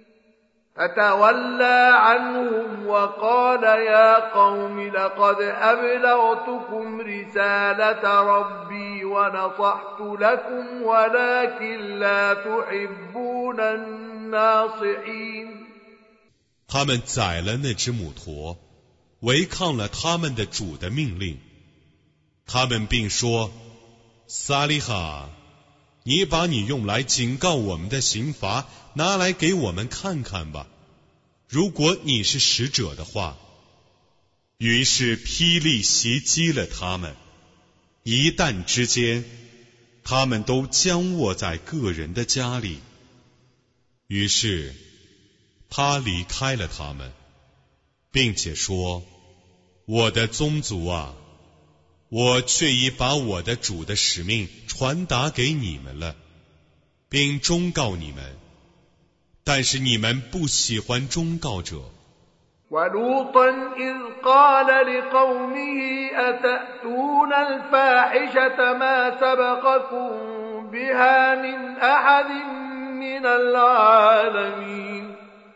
فتولى عنهم وقال يا قوم لقد أبلغتكم رسالة ربي ونصحت لكم ولكن لا تحبون الناصحين 他们宰了那只母驼，违抗了他们的主的命令。他们并说：撒利哈，你把你用来警告我们的刑罚拿来给我们看看吧，如果你是使者的话。于是霹雳袭击了他们，一旦之间，他们都僵卧在个人的家里。于是他离开了他们，并且说：我的宗族啊，我却已把我的主的使命传达给你们了，并忠告你们，但是你们不喜欢忠告者。 ولوطا إذ قال لقومه أتأتون الفاحشة ما سبقكم بها من أحد من العالمين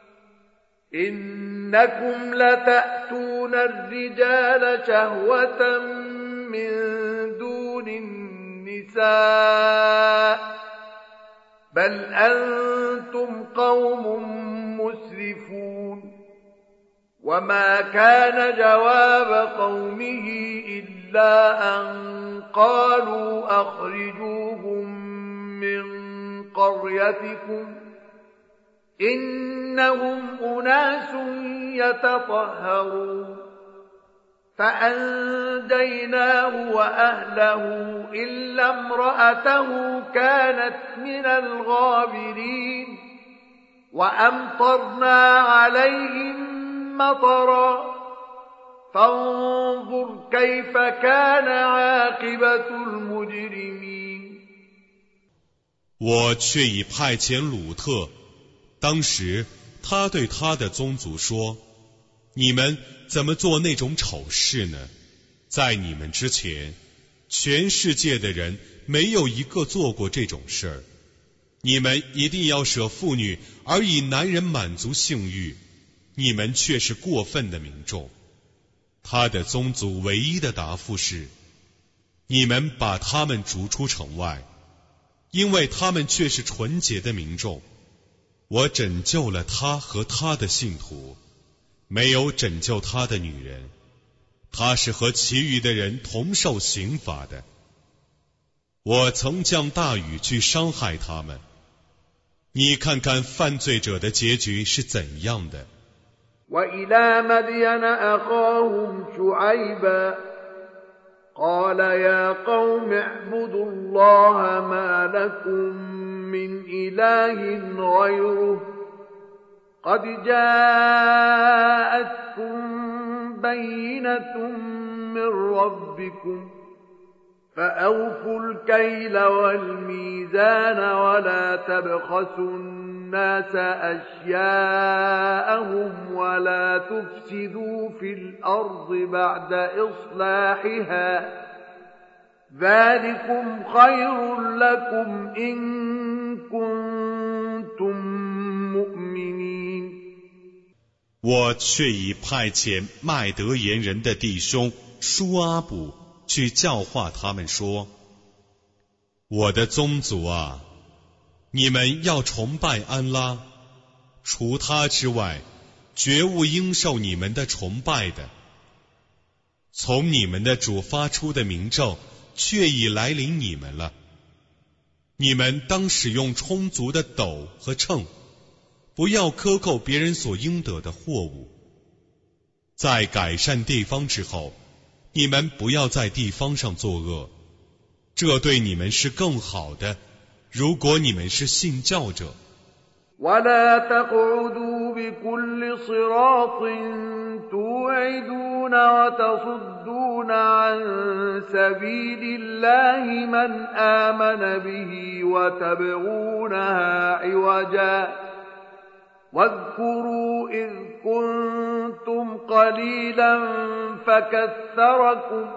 إنكم لتأتون الرجال شهوة من دون النساء بل أنتم قوم مسرفون وما كان جواب قومه إلا أن قالوا أخرجوهم من قريتكم إنهم أناس يتطهرون فأنجيناه وأهله إلا امرأته كانت من الغابرين وأمطرنا عليهم مطرا فانظر كيف كان عاقبة المجرمين 我却已派遣鲁特，当时他对他的宗族说：你们怎么做那种丑事呢？在你们之前，全世界的人没有一个做过这种事儿。你们一定要舍妇女而以男人满足性欲，你们却是过分的民众。他的宗族唯一的答复是：你们把他们逐出城外，因为他们却是纯洁的民众。我拯救了他和他的信徒，没有拯救他的女人，他是和其余的人同受刑罚的。我曾降大雨去伤害他们，你看看犯罪者的结局是怎样的。 وإلى مدين أخاهم شعيبا قال يا قوم اعبدوا الله ما لكم من إله غيره قد جاءتكم بينة من ربكم فأوفوا الكيل والميزان ولا تبخسوا الناس أشياءهم ولا تفسدوا في الأرض بعد إصلاحها ذلكم خير لكم إن كنتم مؤمنين 我却已派遣麦德言人的弟兄舒阿卜去教化他们说：我的宗族啊，你们要崇拜安拉，除他之外，绝无应受你们的崇拜的。从你们的主发出的明证，却已来临你们了。你们当使用充足的斗和秤，不要克扣别人所应得的货物。在改善地方之后，你们不要在地方上作恶，这对你们是更好的，如果你们是信教者。 ولا تقعدوا بكل صراط توعدون وتصدون عن سبيل الله من آمن به وتبغونها عوجا واذكروا إذ كنتم قليلا فكثركم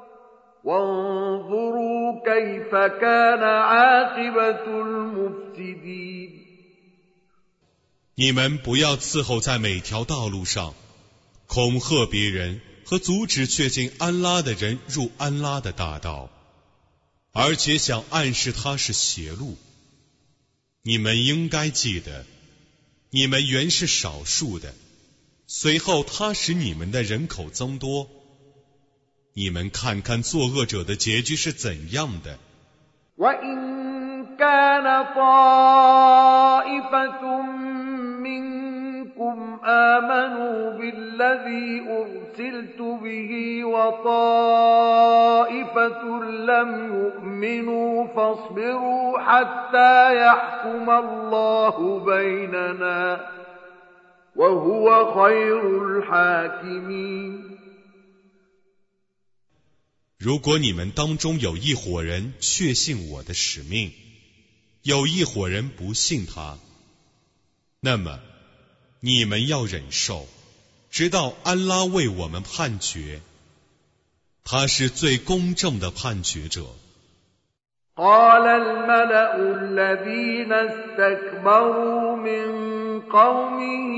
وانظروا كيف كان عاقبة المفسدين 你们不要伺候在每条道路上，恐吓别人和阻止确信安拉的人入安拉的大道，而且想暗示他是邪路。你们应该记得，你们原是少数的，随后他使你们的人口增多。你们看看作恶者的结局是怎样的。 وَإِن كَانَ طَائِفَةٌ مِّنكُمْ آمَنُوا بِالَّذِي أُرْسِلْتُ بِهِ وَطَائِفَةٌ لَّمْ يُؤْمِنُوا فَاصْبِرُوا حَتَّى يَحْكُمَ اللَّهُ بَيْنَنَا وَهُوَ خَيْرُ الْحَاكِمِينَ 如果你们当中有一伙人确信我的使命，有一伙人不信他，那么你们要忍受，直到安拉为我们判决，他是最公正的判决者。 قال الملأ الذين استكبروا من قومه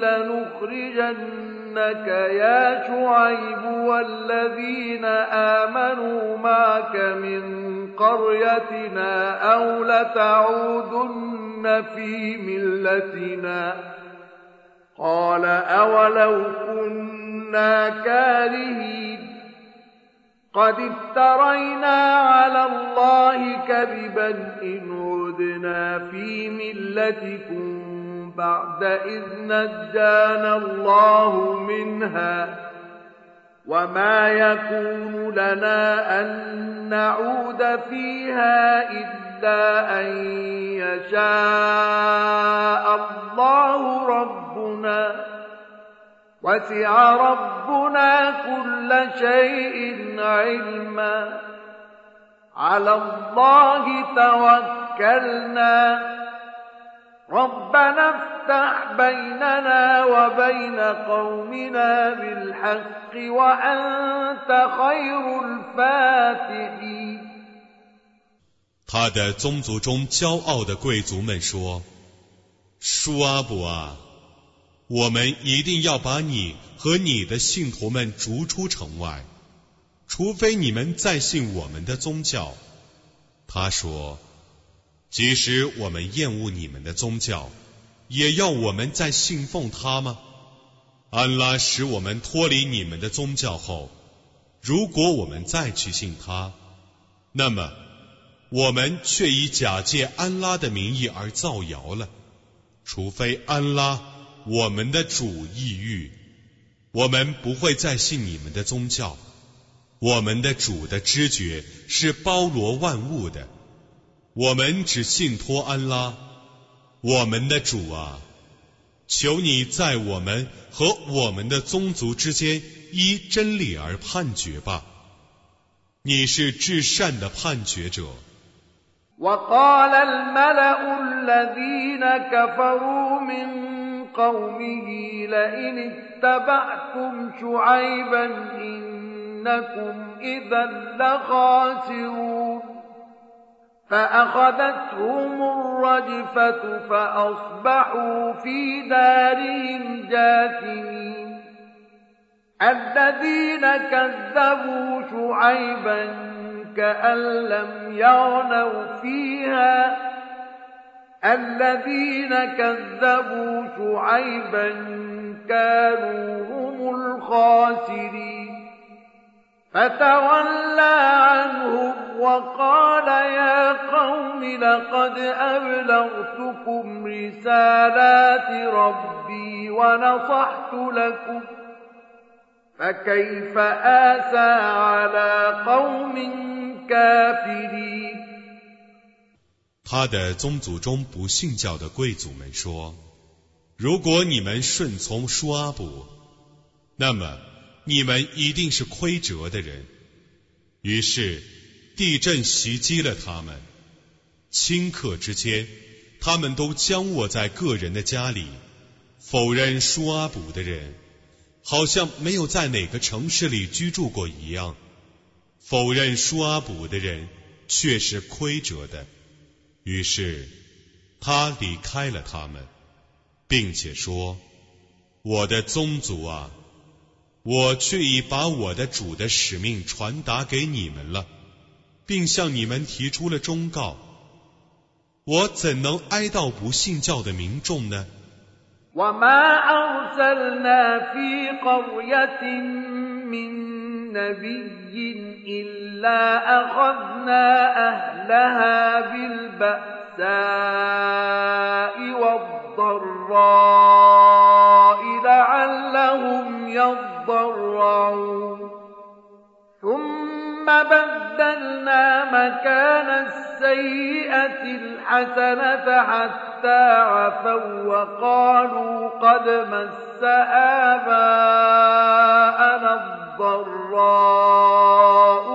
لنخرجنك يا شعيب والذين آمنوا معك من قريتنا أو لتعودن في ملتنا قال أولو كنا كارهين قد افترينا على الله كذبا إن عدنا في ملتكم بعد إذ نجانا الله منها وما يكون لنا أن نعود فيها إلا أن يشاء الله ربنا وسع ربنا كل شيء علما على الله توكلنا ربنا افتح بيننا وبين قومنا بالحق وأنت خير الفاتحين。 他的宗族中骄傲的贵族们说：舒阿卜啊，我们一定要把你和你的信徒们逐出城外，除非你们再信我们的宗教。他说：即使我们厌恶你们的宗教，也要我们再信奉他吗？安拉使我们脱离你们的宗教后，如果我们再去信他，那么我们却以假借安拉的名义而造谣了。除非安拉我们的主抑郁，我们不会再信你们的宗教。我们的主的知觉是包罗万物的，我们只信托安拉。我们的主啊，求你在我们和我们的宗族之间依真理而判决吧，你是至善的判决者。 وقال الملأ الذين كفروا من قومه لئن اتبعتم شعيبا إنكم إذا لخاسرون فأخذتهم الرجفة فأصبحوا في دارهم جاثمين الذين كذبوا شعيبا كأن لم يغنوا فيها الذين كذبوا شعيبا كانوا هم الخاسرين فتولى عنهم وقال يا قوم لقد أبلغتكم رسالات ربي ونصحت لكم فكيف آسى على قوم كافرين。 他的宗族中不信教的贵族们说：如果你们顺从舒阿卜，那么你们一定是亏折的人。于是地震袭击了他们，顷刻之间他们都僵卧在个人的家里。否认舒阿卜的人好像没有在哪个城市里居住过一样，否认舒阿卜的人却是亏折的。于是他离开了他们，并且说：我的宗族啊，我却已把我的主的使命传达给你们了，并向你们提出了忠告，我怎能哀悼不信教的民众呢 وما أرسلنا في قرية من نبي إلا أخذنا أهلها بالبأساء والضراء لعلهم يضرعون ثم بدلنا مكان السيئة الحسنة حتى عفوا وقالوا قد مس آباءنا الضراء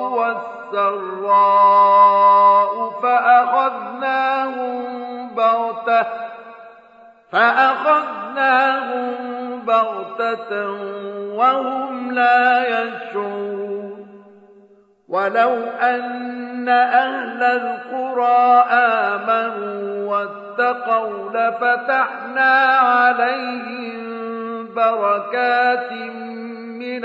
والسراء فأخذناهم بغتة وهم لا يشعرون ولو أن أهل القرى آمنوا واتقوا لفتحنا عليهم بركات من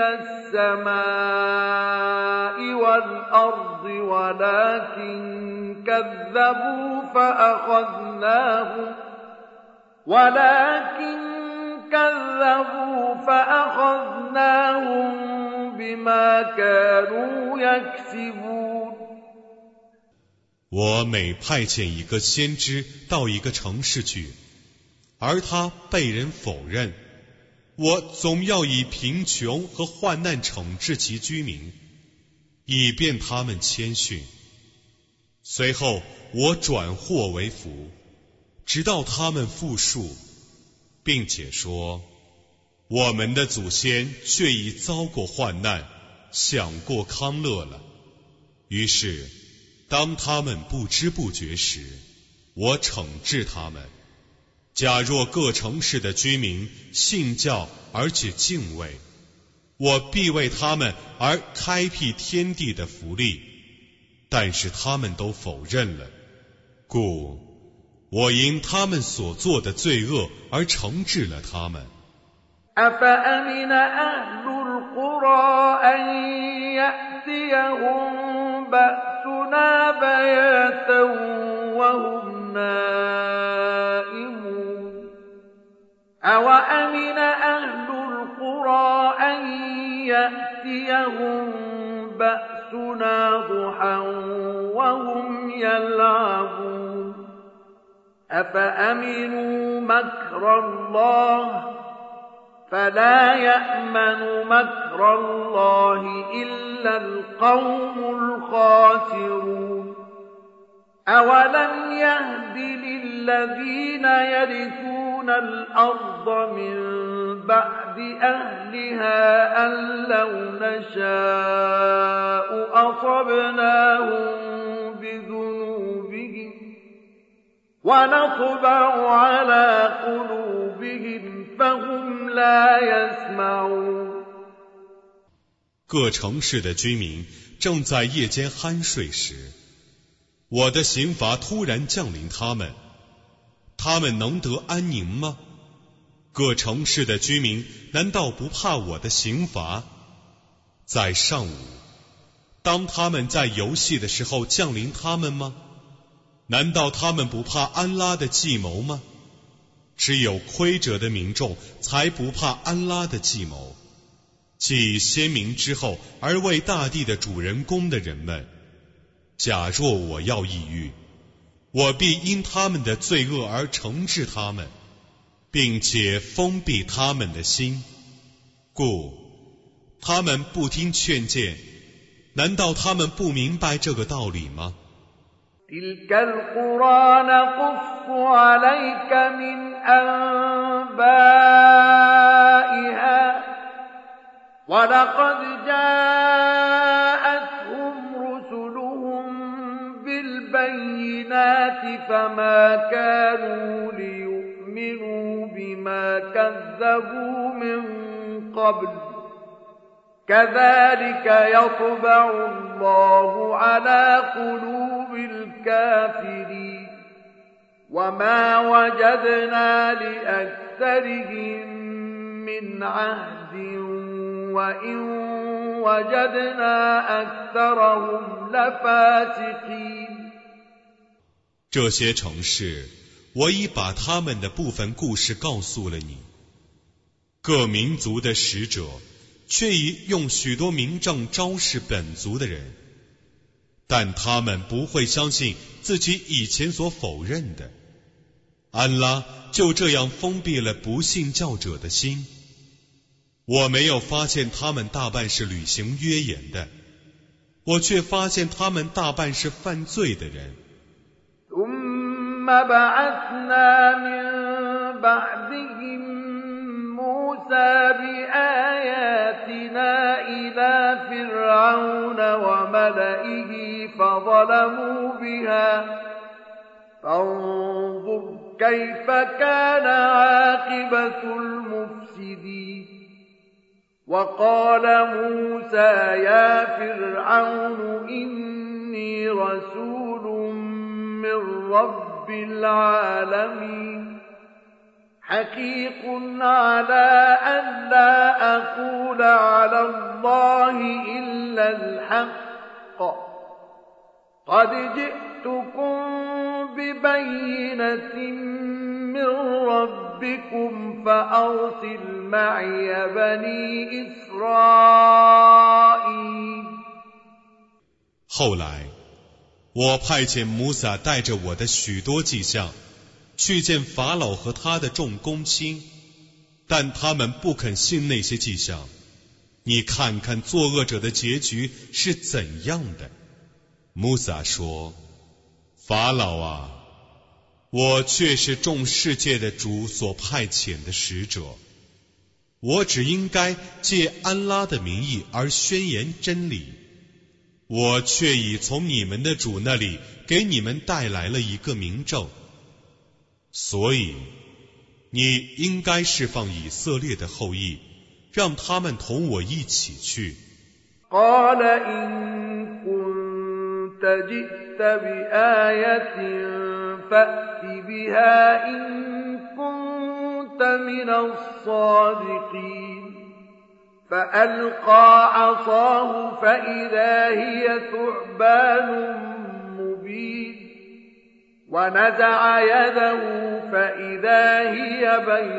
السماء والأرض ولكن كذبوا كذبوا فأخذناهم بما كانوا يكسبون 我每派遣一个先知到一个城市去，而他被人否认，我总要以贫穷和患难惩治其居民，以便他们谦逊。随后我转祸为福，直到他们复述，并且说，我们的祖先却已遭过患难，享过康乐了。于是当他们不知不觉时，我惩治他们。假若各城市的居民信教而且敬畏，我必为他们而开辟天地的福利，但是他们都否认了，故我因他们所做的罪恶而惩治了他们。 أفأمن أهل القرى أن يأتيهم بأسنا بياتا وهم نائمون أوأمن أهل القرى أن يأتيهم بأسنا ضحى وهم يلعبون أفأمنوا مكر الله فلا يأمن مكر الله إلا القوم الخاسرون أولم يهد للذين يرثون الأرض من بعد أهلها أن لو نشاء أصبناهم بذنوبهم ونطبع على قلوبهم فهم لا يسمعون 各城市的居民正在夜间酣睡时，我的刑罚突然降临他们，他们能得安宁吗？各城市的居民难道不怕我的刑罚？在上午，当他们在游戏的时候降临他们吗？难道他们不怕安拉的计谋吗？只有亏折的民众才不怕安拉的计谋。继先民之后而为大地的主人公的人们，假若我要抑郁，我必因他们的罪恶而惩治他们，并且封闭他们的心，故他们不听劝谏。难道他们不明白这个道理吗 تلك القرى نقص عليك من أنبائها ولقد جاءتهم رسلهم بالبينات فما كانوا ليؤمنوا بما كذبوا من قبل كذلك يطبع الله على قلوب الكافرين وما وجدنا لأكثرهم من عهد وإن وجدنا أكثرهم لفاسقين 这些城市，我已把他们的部分故事告诉了你。各民族的使者却已用许多明证昭示本族的人，但他们不会相信自己以前所否认的。安拉就这样封闭了不信教者的心。我没有发现他们大半是履行约言的，我却发现他们大半是犯罪的人。 ثم بعثنا من بعدهم موسى بآياتنا إلى فرعون وملئه فظلموا بها فانظر كيف كان عاقبة المفسدين وقال موسى يا فرعون إني رسول من رب العالمين حقيق على أن لا أقول على الله إلا الحق قد جئتكم ببينة من ربكم فأرسل معي بني إسرائيل 后来我派遣摩撒带着我的许多迹象去见法老和他的众公卿，但他们不肯信那些迹象。你看看作恶者的结局是怎样的。摩撒说：法老啊，我却是众世界的主所派遣的使者，我只应该借安拉的名义而宣言真理，我却已从你们的主那里给你们带来了一个明证，所以你应该释放以色列的后裔，让他们同我一起去。 قال إن كنت جئت بآية فأت بها إن كنت من الصادقين فألقى عصاه فإذا هي ثعبان مبين ونزع يده فإذا هي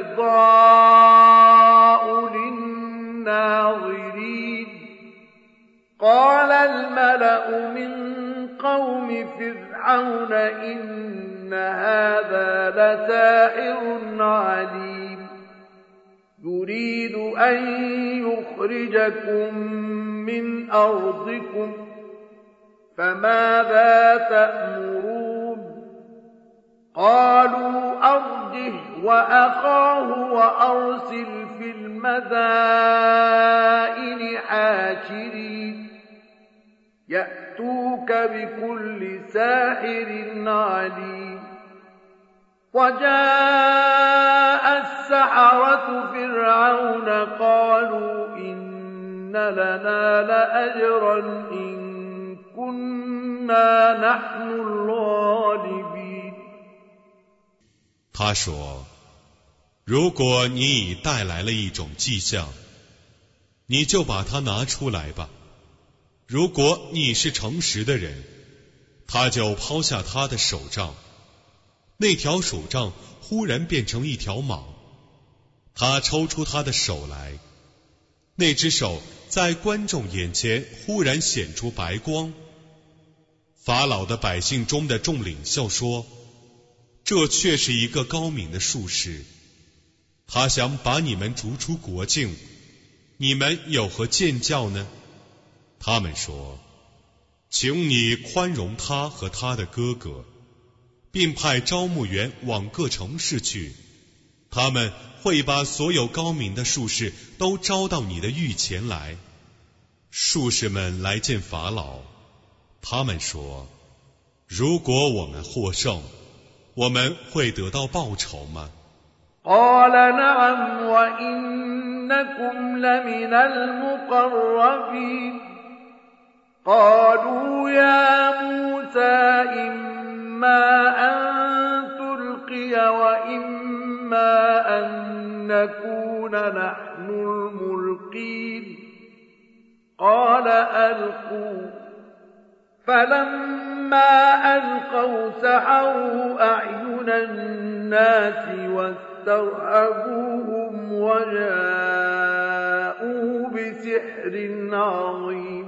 بيضاء للناظرين قال الملأ من قوم فرعون إن هذا لساحر عليم يريد أن يخرجكم من أرضكم فماذا تأمرون قالوا أرجه وأخاه وأرسل في المدائن حاشرين يأتوك بكل ساحر عليم وجاء السحرة فرعون قالوا إن لنا لأجرا إن كنا نحن الغالبين 他说：如果你已带来了一种迹象，你就把它拿出来吧。如果你是诚实的人，他就抛下他的手杖，那条手杖忽然变成一条蟒，他抽出他的手来，那只手在观众眼前忽然显出白光。法老的百姓中的众领袖说：这却是一个高明的术士，他想把你们逐出国境，你们有何见教呢？他们说：请你宽容他和他的哥哥，并派招募员往各城市去，他们会把所有高明的术士都招到你的御前来。术士们来见法老，他们说：如果我们获胜，我们会得到报酬吗？ قال نعم وإنكم لمن المقربين قالوا يا موسى إما أن تلقي وإما أن نكون نحن الملقين قال ألقوا فلما ألقوا سحروا أعين الناس واسترهبوهم وجاءوا بسحر عظيم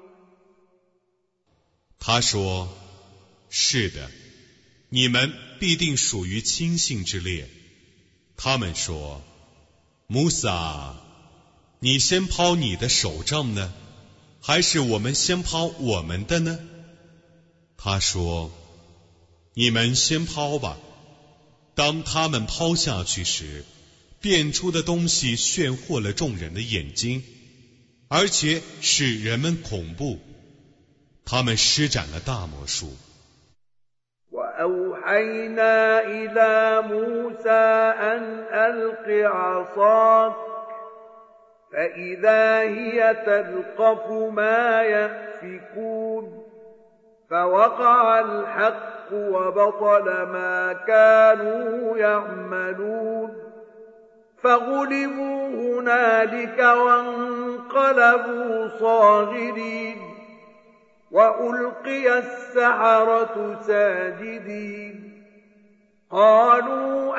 他说：是的，你们必定属于亲信之列。他们说：穆萨，你先抛你的手杖呢，还是我们先抛我们的呢？他说：你们先抛吧。当他们抛下去时，变出的东西炫惑了众人的眼睛，而且使人们恐怖。他们施展了大魔术。 وأوحينا إلى موسى أن ألق عصاك فإذا هي تلقف ما يأفكون فوقع الحق وبطل ما كانوا يعملون فغلبوا هنالك وانقلبوا صاغرين وألقي السحرة ساجدين قالوا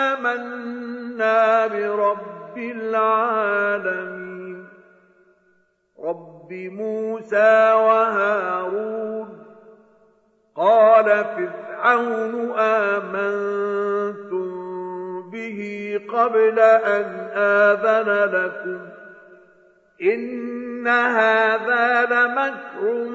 آمنا برب العالمين رب موسى وهارون قال فرعون آمنتم به قبل أن آذن لكم إن هذا لمكر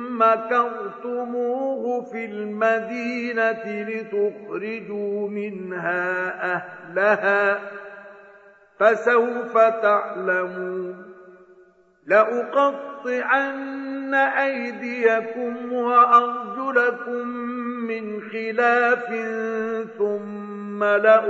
مكرتموه في المدينة لتخرجوا منها أهلها فسوف تعلمون لأقطعن أيديكم وأرجلكم من خلاف ثم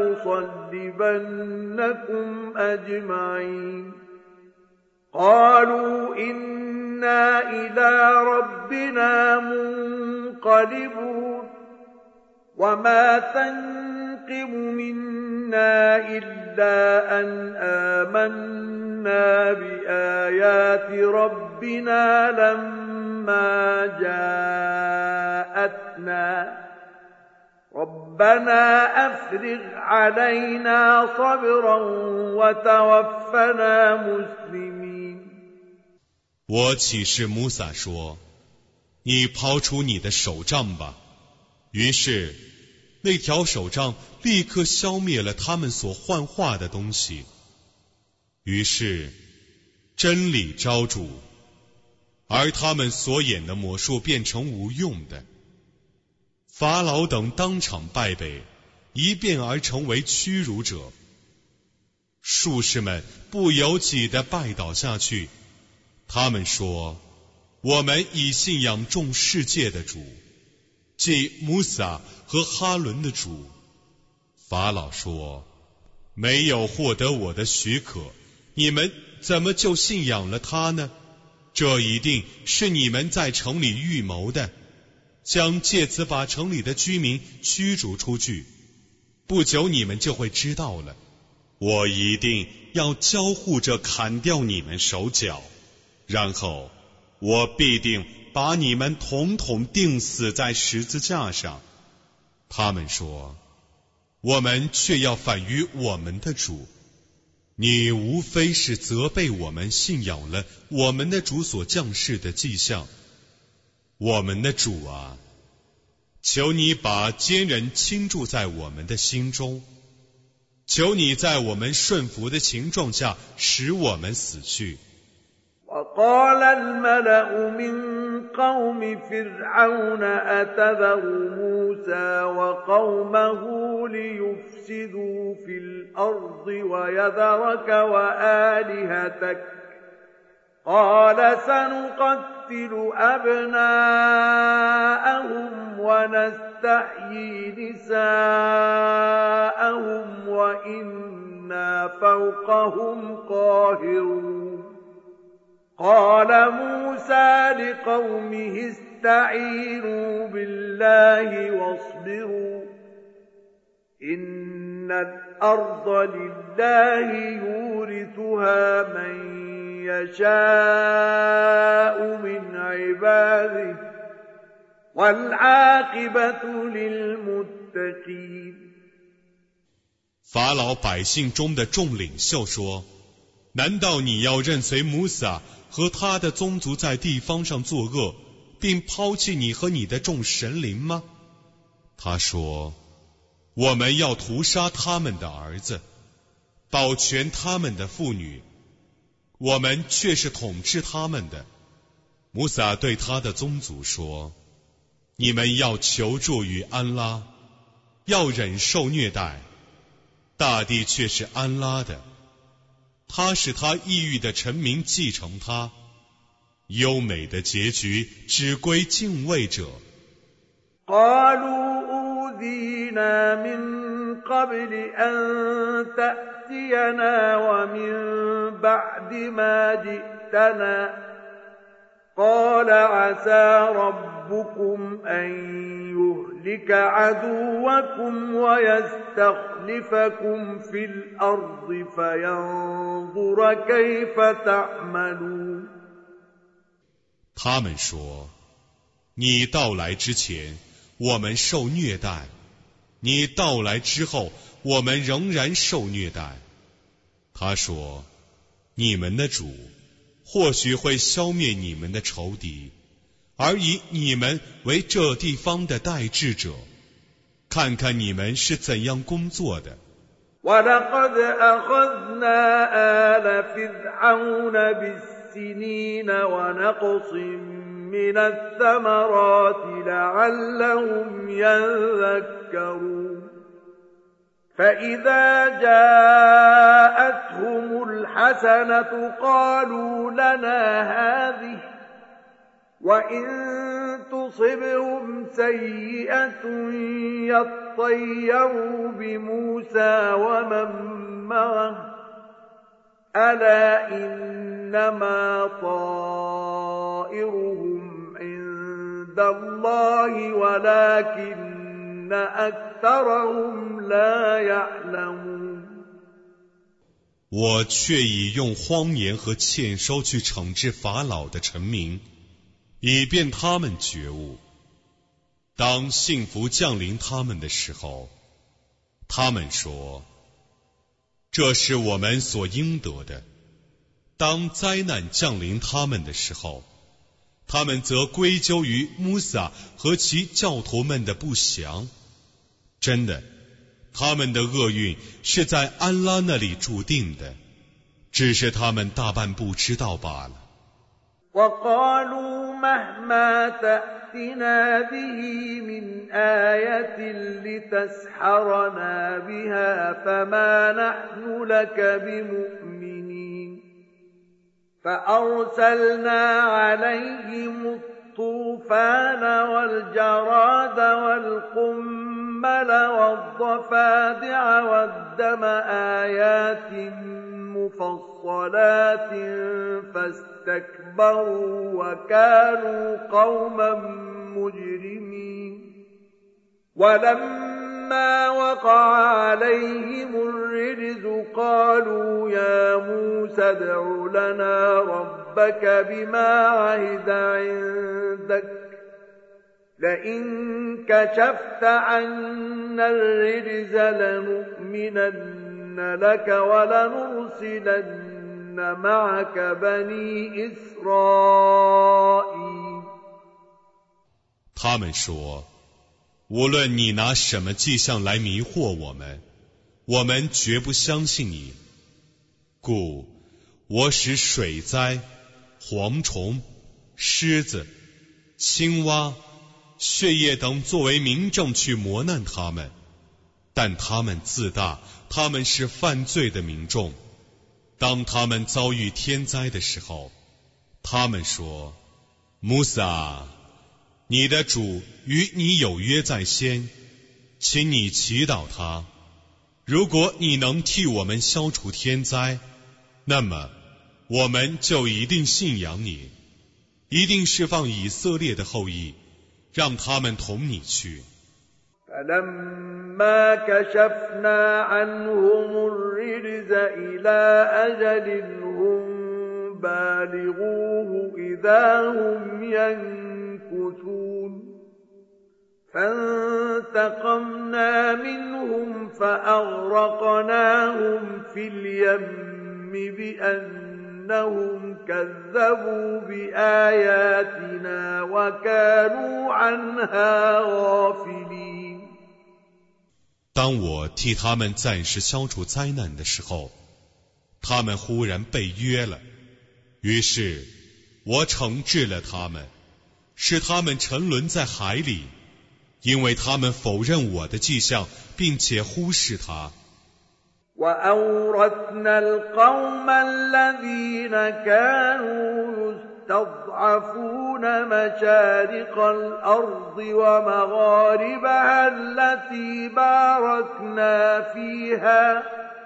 لأصلبنكم أجمعين قالوا إنا إلى ربنا منقلبون وما تنقم منا إلا أن آمنا بآيات ربنا لما جاءتنا ربنا أفرغ علينا صبرا وتوفنا مسلمين 我启示穆萨说，你抛出你的手杖吧。于是那条手杖立刻消灭了他们所幻化的东西，于是真理昭著，而他们所演的魔术变成无用的。法老等当场败北，一变而成为屈辱者。术士们不由己地拜倒下去，他们说，我们已信仰众世界的主，即穆萨和哈伦的主。法老说，没有获得我的许可，你们怎么就信仰了他呢？这一定是你们在城里预谋的，将借此把城里的居民驱逐出去。不久你们就会知道了，我一定要交互着砍掉你们手脚，然后我必定把你们统统钉死在十字架上。他们说，我们却要反于我们的主，你无非是责备我们信仰了我们的主所降世的迹象。我们的主啊，求你把坚忍倾注在我们的心中，求你在我们顺服的情状下使我们死去。 وقال الملأ من قوم فرعون أتذر موسى وقومه ليفسدوا في الأرض ويذرك وآلهتك قال سنقتل أبناءهم ونستحيي نساءهم وإنا فوقهم قاهرون قال موسى لقومه استعينوا بالله واصبروا إن الأرض لله يورثها من يشاء من عباده والعاقبة للمتقين。 法老百姓中的众领袖说，难道你要认随穆萨和他的宗族在地方上作恶，并抛弃你和你的众神灵吗？他说，我们要屠杀他们的儿子，保全他们的妇女，我们却是统治他们的。穆萨对他的宗族说，你们要求助于安拉，要忍受虐待，大地却是安拉的，他使他抑郁的臣民继承他，优美的结局只归敬畏者。 أوذينا من قبل أن تأتينا ومن بعد ما جئتنا قال عسى ربكم أن يهلك عدوكم ويستخلفكم في الأرض فينظر كيف تعملون。 他们说， 你到来之前，我们受虐待；你到来之后，我们仍然受虐待。他说：你们的主或许会消灭你们的仇敌，而以你们为这地方的代志者，看看你们是怎样工作的。 وَلَقَدْ أَخَذْنَا آلَ فِرْعَوْنَ بِالسِّنِينَ وَنَقْصٍ مِّنَ الثَّمَرَاتِ لَعَلَّهُمْ يَذَّكَّرُونَ فَإِذَا جَاءَتْهُمُ الْحَسَنَةُ قَالُوا لَنَا هَٰذِهِ وَإِن تُصِبْهُمْ سَيِّئَةٌ يَطَّيَّرُوا بِمُوسَىٰ وَمَن مَّعَهُ أَلَا إِنَّمَا طَائِرُهُمْ عِندَ اللَّهِ وَلَٰكِنَّ أَكْثَرَهُمْ لَا يَعْلَمُونَ 我却已用荒年和欠收去惩治法老的臣民，以便他们觉悟。当幸福降临他们的时候，他们说：这是我们所应得的。当灾难降临他们的时候，他们则归咎于穆萨和其教徒们的不祥。真的，他们的厄运是在安拉那里注定的，只是他们大半不知道罢了。 وَقَالُوا مَهْمَا تَأْتِنَا بِهِ مِنْ آيَةٍ لِتَسْحَرَنَا بِهَا فَمَا نَحْنُ لَكَ بِمُؤْمِنِينَ فَأَرْسَلْنَا عَلَيْهِمُ الطُّوفَانَ وَالْجَرَادَ وَالْقُمَّلَ وَالضَّفَادِعَ وَالدَّمَ آيَاتٍ مُفَصَّلَاتٍ فَاسْتَكْبَرُوا وَكَانُوا قَوْمًا مُجْرِمِينَ وَلَمَّا وَقَعَ عَلَيْهِمُ الرِّجْزُ قَالُوا يَا مُوسَى ادْعُ لَنَا رَبَّكَ بِمَا عَهِدَ عِندَكَ لَئِن كَشَفْتَ عَنَّا الرِّجْزَ لَنُؤْمِنَنَّ لَكَ وَلَنُرْسِلَنَّ مَعَكَ بَنِي إِسْرَائِيلَ 他们说：无论你拿什么迹象来迷惑我们，我们绝不相信你。故我使水灾、蝗虫、狮子、青蛙、血液等作为明证去磨难他们，但他们自大，他们是犯罪的民众。当他们遭遇天灾的时候，他们说：穆萨，你的主与你有约在先，请你祈祷他。如果你能替我们消除天灾，那么我们就一定信仰你，一定释放以色列的后裔，让他们同你去。 فَلَمَّا كَشَفْنَا عَنْهُمُ الرِّجْزَ إِلَىٰ أَجَلٍ هُمْ بَالِغُوهُ إِذَا هُمْ يَنكُثُونَ فَانتَقَمْنَا مِنْهُمْ فَأَغْرَقْنَاهُمْ فِي الْيَمِّ بِأَنَّهُمْ كَذَّبُوا بِآيَاتِنَا وَكَانُوا عَنْهَا غَافِلِينَ 当我替他们暂时消除灾难的时候，他们忽然被约了，于是我惩治了他们，使他们沉沦在海里，因为他们否认我的迹象，并且忽视它。 وَأَوْرَثْنَا الْقَوْمَ الَّذِينَ كَانُوا يُسْتَضْعَفُونَ مَشَارِقَ الْأَرْضِ وَمَغَارِبَهَا الَّتِي بَارَكْنَا فِيهَا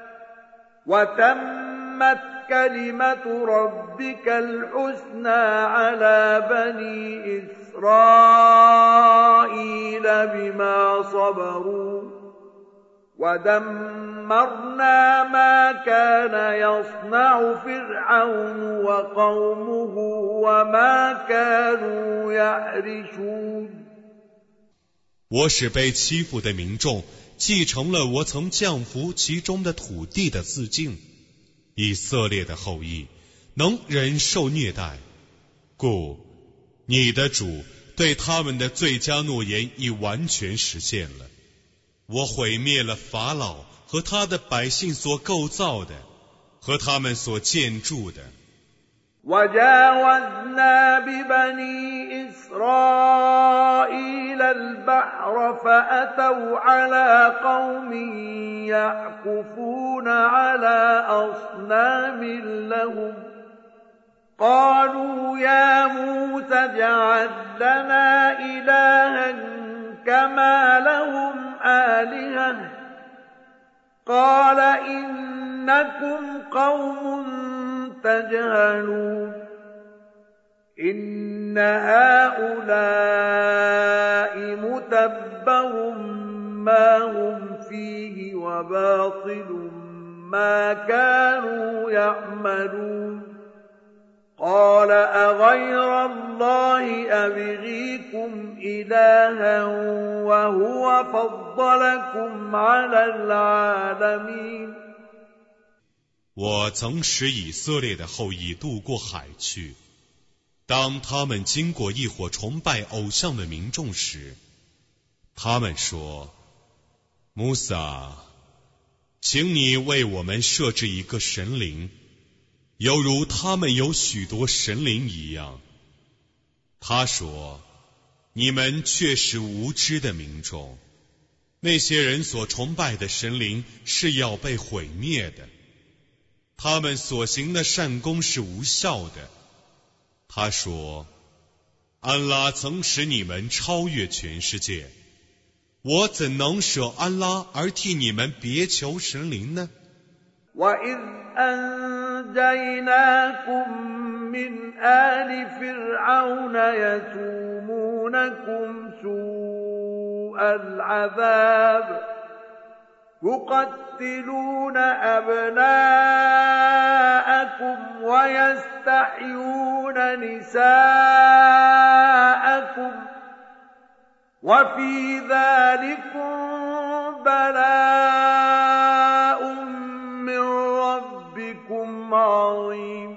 وَتَمَّتْ كَلِمَةُ رَبِّكَ الْحُسْنَى عَلَى بَنِي إِسْرَائِيلَ بِمَا صَبَرُوا ودمرنا ما كان يصنع فرعون وقومه وما كانوا يعرشون 我使被欺负的民众继承了我曾降服其中的土地的自敬，以色列的后裔能忍受虐待，故你的主对他们的最佳诺言已完全实现了。我毁灭了法老和他的百姓所构造的和他们所建筑的。 وجاوزنا ببني إسرائيل البحر فأتوا على قوم يعكفون على أصنام لهم قالوا يا موسى اجعل لنا إلها كما لهم آلهة قال إنكم قوم تجهلون إن هؤلاء متبر ما هم فيه وباطل ما كانوا يعملون قال أغير الله أبغيكم إلها وهو فضلكم على العالمين 我曾使以色列的后裔渡过海去，当他们经过一伙崇拜偶像的民众时，他们说：穆萨，请你为我们设置一个神灵，犹如他们有许多神灵一样。他说：你们却是无知的民众，那些人所崇拜的神灵是要被毁灭的，他们所行的善功是无效的。他说：安拉曾使你们超越全世界，我怎能舍安拉而替你们别求神灵呢？ وَإِذْ أَنْجَيْنَاكُمْ مِنْ آلِ فِرْعَوْنَ يَسُومُونَكُمْ سُوءَ الْعَذَابِ يقتلون أبناءكم ويستحيون نساءكم وفي ذلكم بلاء من ربكم عظيم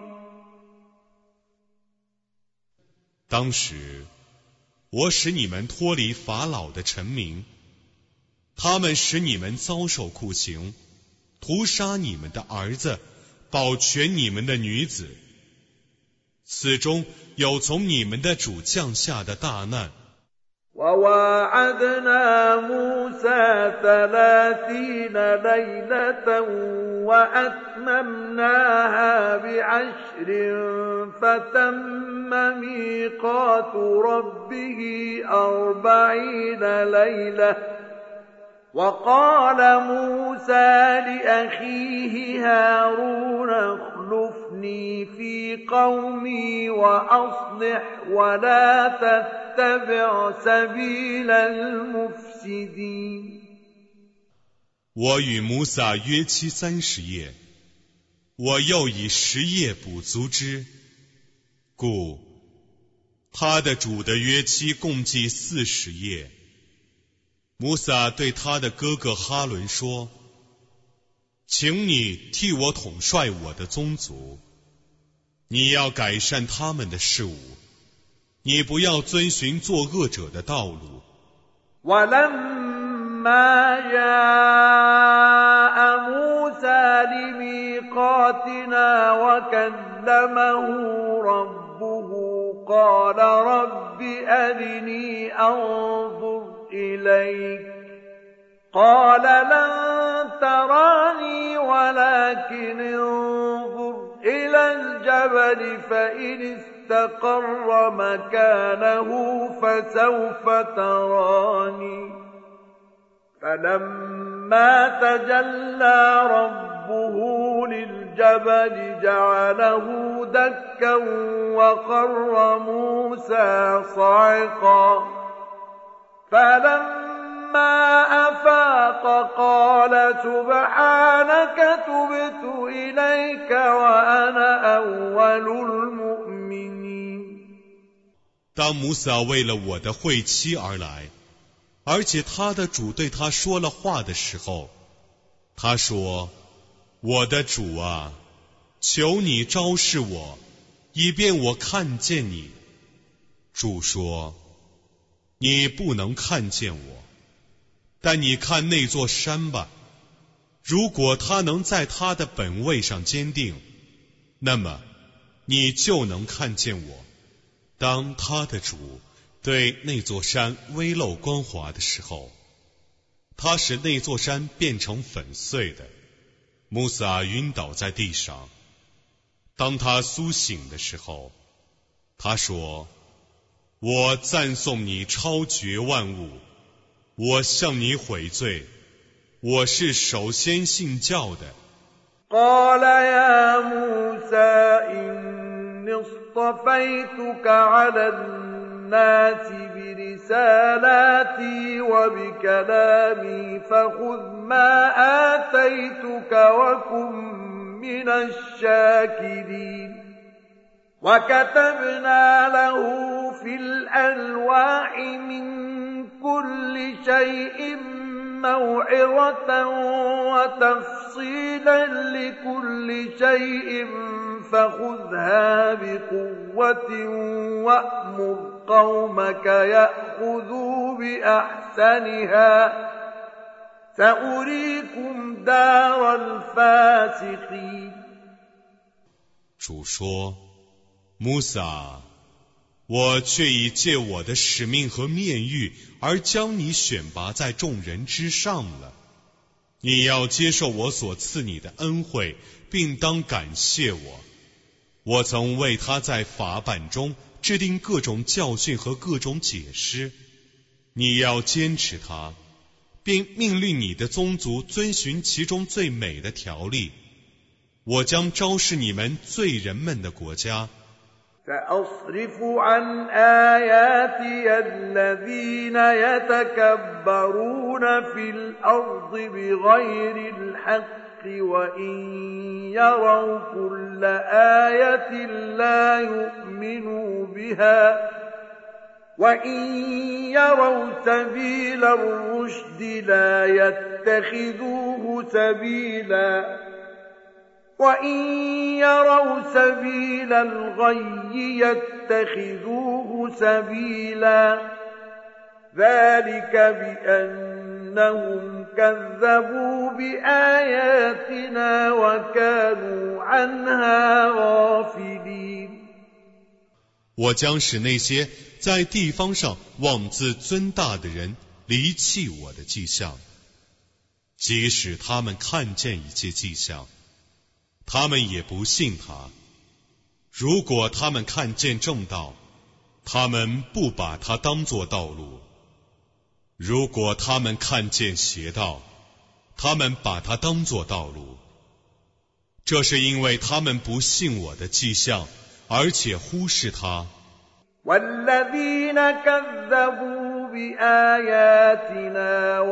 当时我使你们脱离法老的臣民，他们使你们遭受酷刑，屠杀你们的儿子，保全你们的女子，此中有从你们的主降下的大难。 وواعدنا موسى 30 ليلة وأتممناها ب10 فتم ميقات ربه 40 ليلة وقال موسى لأخيه هارون اخلفني في قومي وأصلح ولا تتبع سبيل المفسدين 我与摩撒约期30夜，我又以10夜补足之，故他的主的约期共计40夜。穆萨对他的哥哥哈伦说：请你替我统帅我的宗族，你要改善他们的事物，你不要遵循作恶者的道路。 ولما جاء موسى لميقاتنا وكلمه ربه قال رب أرني أنظر إليك قال لن تراني ولكن انظر إلى الجبل فإن استقر مكانه فسوف تراني فلما تجلى ربه للجبل جعله دكا وخر موسى صعقا فلما أفاق قال سبحانك تبت إليك وأنا أول المؤمنين。 当穆萨为了我的会期而来，而且他的主对他说了话的时候，他说：我的主啊，求你昭示我，以便我看见你。主说：你不能看见我，但你看那座山吧，如果它能在它的本位上坚定，那么你就能看见我。当他的主对那座山微露光华的时候，他使那座山变成粉碎的，穆萨晕倒在地上。当他苏醒的时候，他说：我赞颂你超绝万物，我向你悔罪，我是首先信教的。 قال يا موسى إني اصطفيتك على الناس برسالاتي وبكلامي فخذ ما آتيتك وكن من الشاكرين وكتبنا له في الألواح من كل شيء موعظة وتفصيلا لكل شيء فخذها بقوة وأمر قومك يأخذوا بأحسنها سأريكم دار الفاسقين。 主说：穆萨，我却已借我的使命和面谕而将你选拔在众人之上了。你要接受我所赐你的恩惠，并当感谢我。我曾为他在法版中制定各种教训和各种解释，你要坚持它，并命令你的宗族遵循其中最美的条例。我将昭示你们罪人们的国家。 سأصرف عن آياتي الذين يتكبرون في الأرض بغير الحق وإن يروا كل آية لا يؤمنوا بها وإن يروا سبيل الرشد لا يتخذوه سبيلا وإن يروا سبيل الغي يتخذوه سبيلا ذلك بأنهم كذبوا بآياتنا وكانوا عنها غافلين。 我将使那些在地方上妄自尊大的人离弃我的迹象，即使他们看见一切迹象，他们也不信他。如果他们看见正道，他们不把它当作道路；如果他们看见邪道，他们把它当作道路。这是因为他们不信我的迹象，而且忽视它。 والذين كذبوا بآياتنا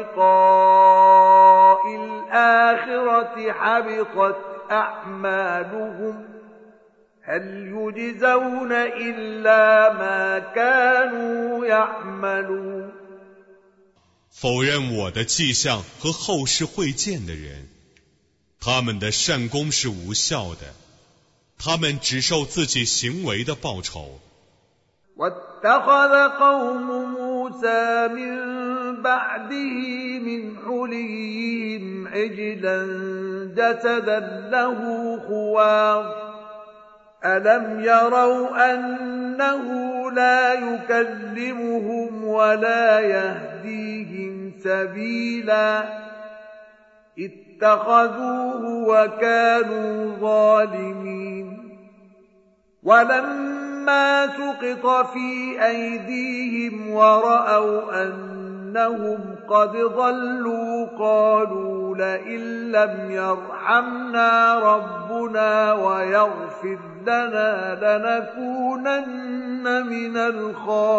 ولقاء الآخرة حبطت أعمالهم هل يجزون إلا ما كانوا يعملون。 否认我的迹象和后世会见的人，他们的善功是无效的，他们只受自己行为的报酬。 واتخذ قوم موسى من بعده من حليهم عجلا جسدا له خوار ألم يروا أنه لا يكلمهم ولا يهديهم سبيلا اتخذوه وكانوا ظالمين ولما سقط في أيديهم ورأوا أنهم قد ضلوا قالوا لئن لم يرحمنا ربنا ويغفر لنا لنكونن من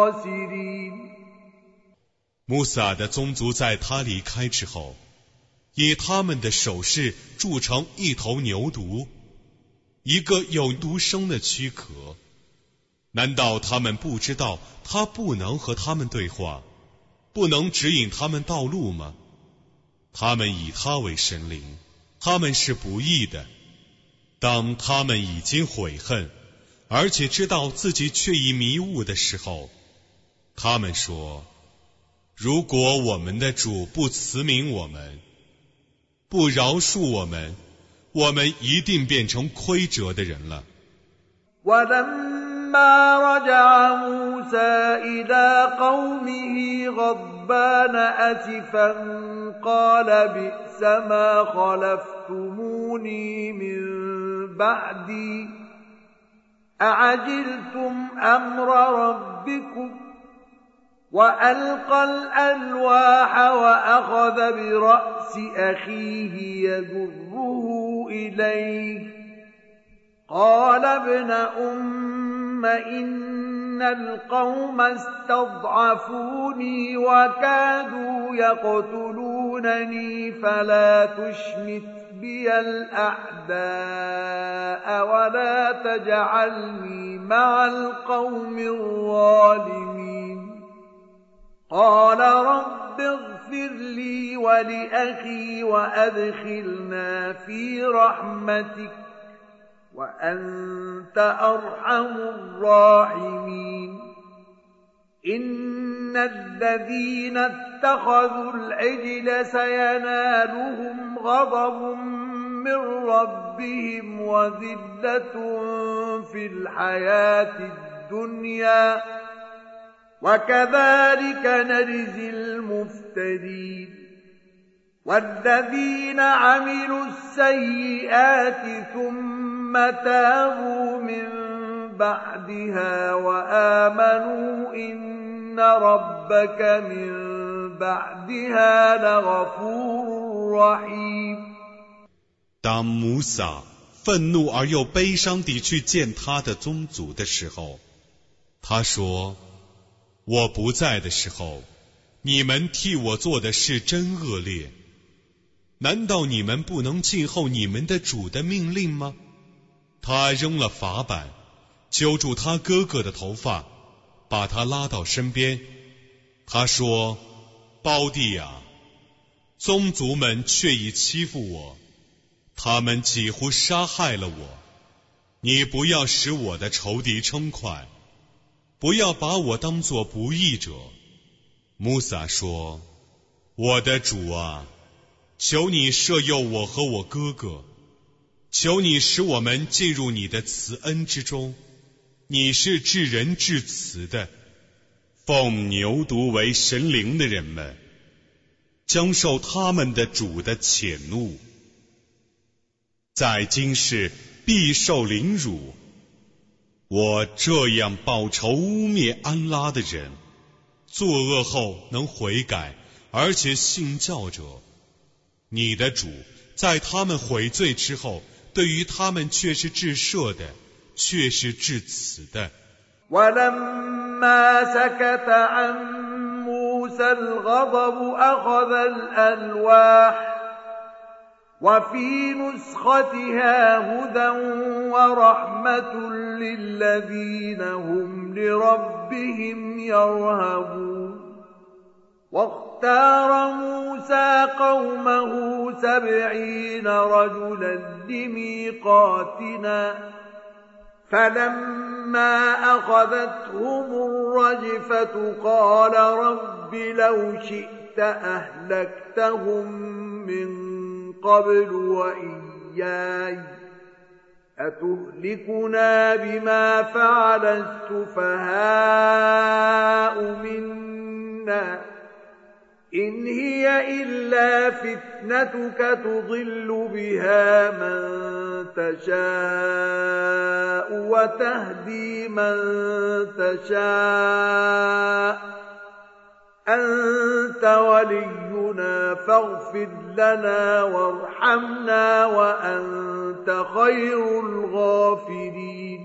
الخاسرين。 穆萨的宗族在他离开之后， 以他们的手势铸成一头牛犊，一个有独生的躯壳。难道他们不知道他不能和他们对话，不能指引他们道路吗？他们以他为神灵，他们是不义的。当他们已经悔恨，而且知道自己却已迷雾的时候，他们说，如果我们的主不慈悯我们，不饶恕我们，我们一定变成亏折的人了。 ولما رجع موسى إلى قومه غضبان أسفا قال بئس ما خلفتموني من بعدي أعجلتم أمر ربكم وألقى الألواح وأخذ برأس أخيه يجره إليه قال ابن أم إن القوم استضعفوني وكادوا يقتلونني فلا تشمت بي الأعداء ولا تجعلني مع القوم الظالمين قال رب اغفر لي ولأخي وأدخلنا في رحمتك وأنت أرحم الراحمين إن الذين اتخذوا العجل سينالهم غضب من ربهم وذلة في الحياة الدنيا وكذلك نجزي المفترين والذين عملوا السيئات ثم تابوا من بعدها وآمنوا إن ربك من بعدها لغفور رحيم。 当摩萨愤怒而又悲伤地去见他的宗族的时候，他说，我不在的时候，你们替我做的事真恶劣，难道你们不能静候你们的主的命令吗？他扔了法板，揪住他哥哥的头发，把他拉到身边。他说，胞弟啊，宗族们却已欺负我，他们几乎杀害了我，你不要使我的仇敌称快，不要把我当作不义者。穆萨说，我的主啊，求你赦宥我和我哥哥，求你使我们进入你的慈恩之中，你是至仁至慈的。奉牛犊为神灵的人们将受他们的主的谴怒，在今世必受凌辱。我这样报仇污蔑安拉的人，作恶后能悔改而且信教者，你的主在他们悔罪之后，对于他们却是至赦的，却是至慈的。 ولما سكت عن موسى الغضب أخذ الألواح وفي نسختها هدى ورحمة للذين هم لربهم يرهبون واختار موسى قومه 70 رجلا لميقاتنا فلما أخذتهم الرجفة قال رب لو شئت أهلكتهم من قبل وإياي أتهلكنا بما فعل السفهاء منا إن هي إلا فتنتك تضل بها من تشاء وتهدي من تشاء أنت ولينا فاغفر لنا وارحمنا وأنت خير الغافرين。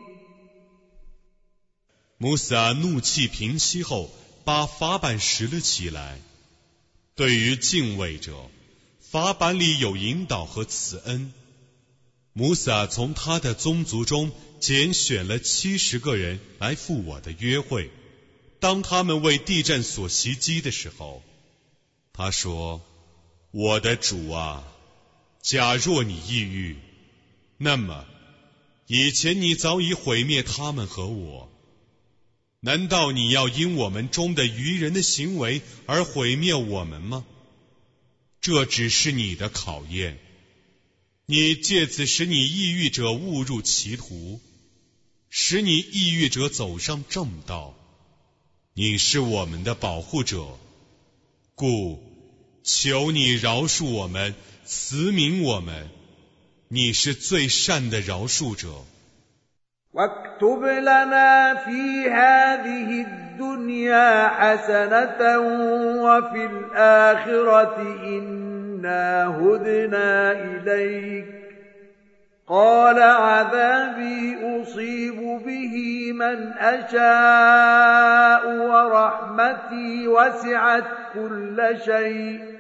穆萨怒气平息后，把法板拾了起来。对于敬畏者， 法版里有引导和慈恩。摩萨从他的宗族中拣选了70个人来赴我的约会。当他们为地震所袭击的时候，他说：我的主啊，假若你抑郁，那么以前你早已毁灭他们和我。难道你要因我们中的愚人的行为而毁灭我们吗？这只是你的考验，你借此使你抑郁者误入歧途，使你抑郁者走上正道。你是我们的保护者，故求你饶恕我们，慈悯我们，你是最善的饶恕者。 واكتب لنا في هذه الدنيا حسنة وفي الآخرة إنا هدنا إليك قال عذابي أصيب به من أشاء ورحمتي وسعت كل شيء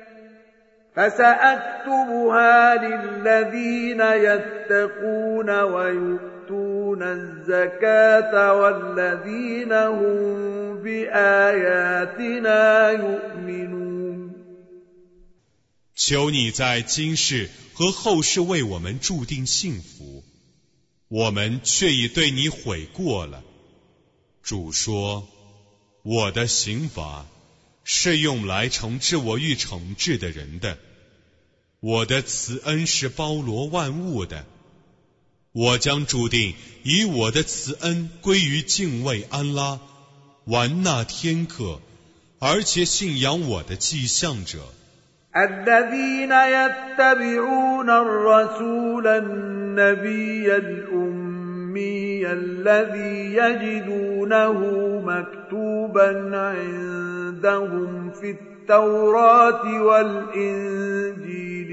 فسأكتبها للذين يتقون ويؤتون الزكاة والذين هم بآياتنا يؤمنون。 求你在今世和后世为我们注定幸福，我们却已对你悔过了。主说：我的刑罚是用来惩治我欲惩治的人的，我的慈恩是包罗万物的。我将注定以我的慈恩归于敬畏安拉、玩纳天课，而且信仰我的迹象者。 الذين يتبعون الرسول النبي الأمي الذي يجدونه مكتوبا عندهم في التوراة والإنجيل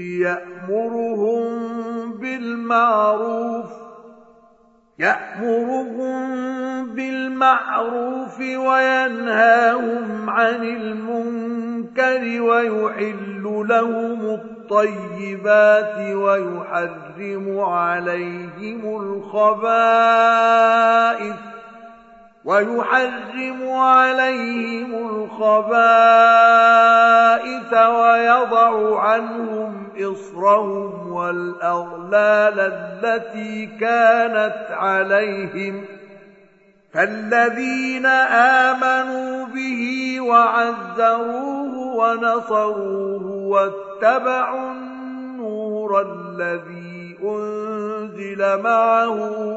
يأمرهم بالمعروف وينهاهم عن المنكر ويحل لهم الطيبات ويحرم عليهم الخبائث ويضع عنهم إصرهم والأغلال التي كانت عليهم فالذين آمنوا به وعزروه ونصروه واتبعوا النور الذي أنزل معه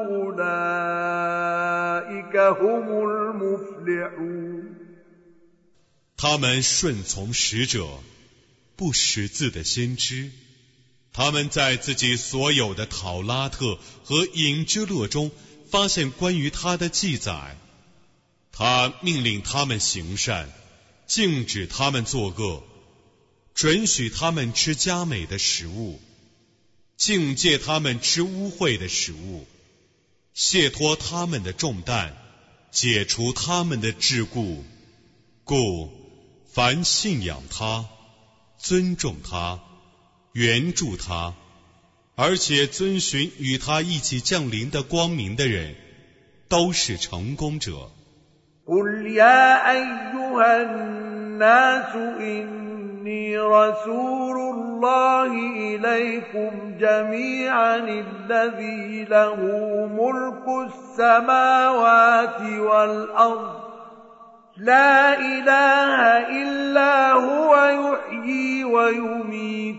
أولئك هم المفلحون。 他们顺从使者，不识字的先知，他们在自己所有的讨拉特和隐之勒中发现关于他的记载。他命令他们行善，禁止他们作恶，准许他们吃佳美的食物，境戒他们吃污秽的食物，卸脱他们的重担，解除他们的桎梏。故凡信仰他、尊重他、援助他，而且遵循与他一起降临的光明的人，都是成功者。 قل يا أيها الناس إني رسول الله إليكم جميعا الذي له ملك السماوات والأرض لا إله إلا هو يحيي ويميت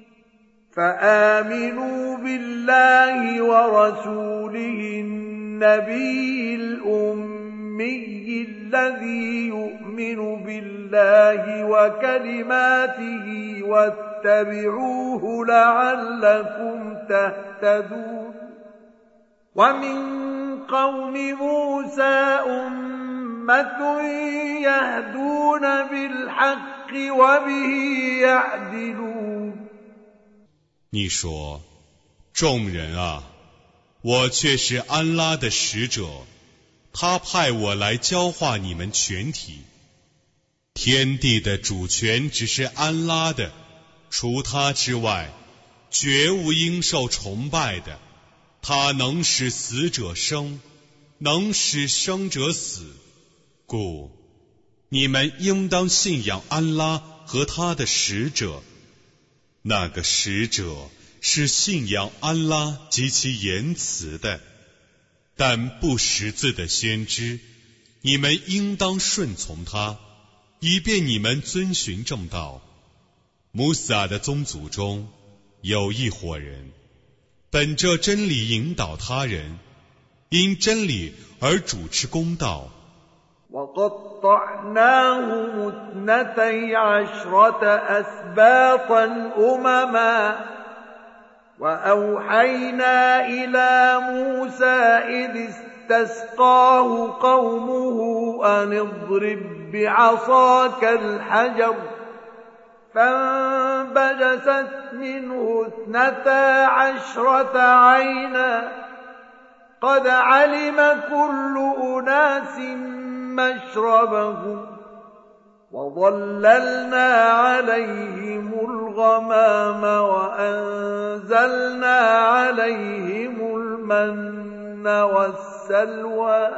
فآمنوا بالله ورسوله النبي الأمي الذي يؤمن بالله وكلماته واتبعوه لعلكم تهتدون ومن قوم موسى أمة يهدون بالحق وبه يعدلون。 你说，众人啊，我却是安拉的使者，他派我来教化你们全体。天地的主权只是安拉的， 除他之外，绝无应受崇拜的。他能使死者生，能使生者死。故你们应当信仰安拉和他的使者。那个使者是信仰安拉及其言辞的，但不识字的先知，你们应当顺从他，以便你们遵循正道。穆萨的宗族中有一伙人，本着真理引导他人，因真理而主持公道。 وقطعناهم 12 أسباطا أمما وأوحينا إلى موسى إذ استسقاه قومه أن اضرب بعصاك الحجر فانبجست منه 12 عينا قد علم كل أناس مشربهم وظللنا عليهم الغمام وأنزلنا عليهم المن والسلوى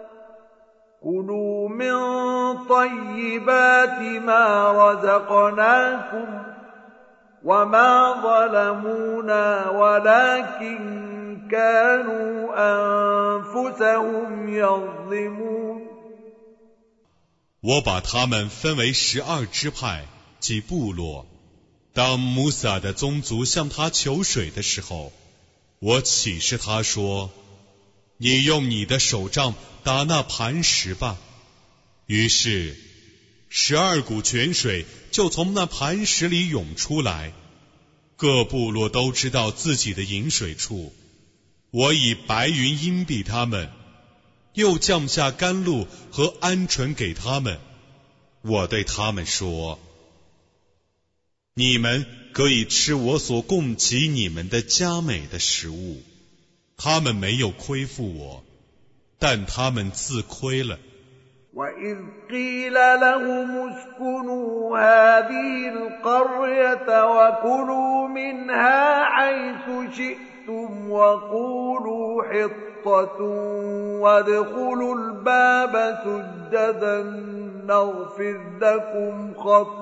كلوا من طيبات ما رزقناكم وما ظلمونا ولكن كانوا أنفسهم يظلمون 我把他们分为12支派及部落。当穆萨的宗族向他求水的时候，我启示他说：你用你的手杖打那磐石吧。于是12股泉水就从那磐石里涌出来，各部落都知道自己的饮水处。我以白云荫蔽他们，又降下甘露和鹌鹑给他们。我对他们说：你们可以吃我所供给你们的佳美的食物。他们没有亏负我，但他们自亏了。 وَإِذْ قِيلَ لَهُمُ اسْكُنُوا هَٰذِهِ الْقَرْيَةَ وَكُلُوا مِنْهَا حَيْثُ شِئْتُمْ وَقُولُوا حِطَّةٌ وَادْخُلُوا الْبَابَ سُجَّدًا نَّغْفِرْ لَكُمْ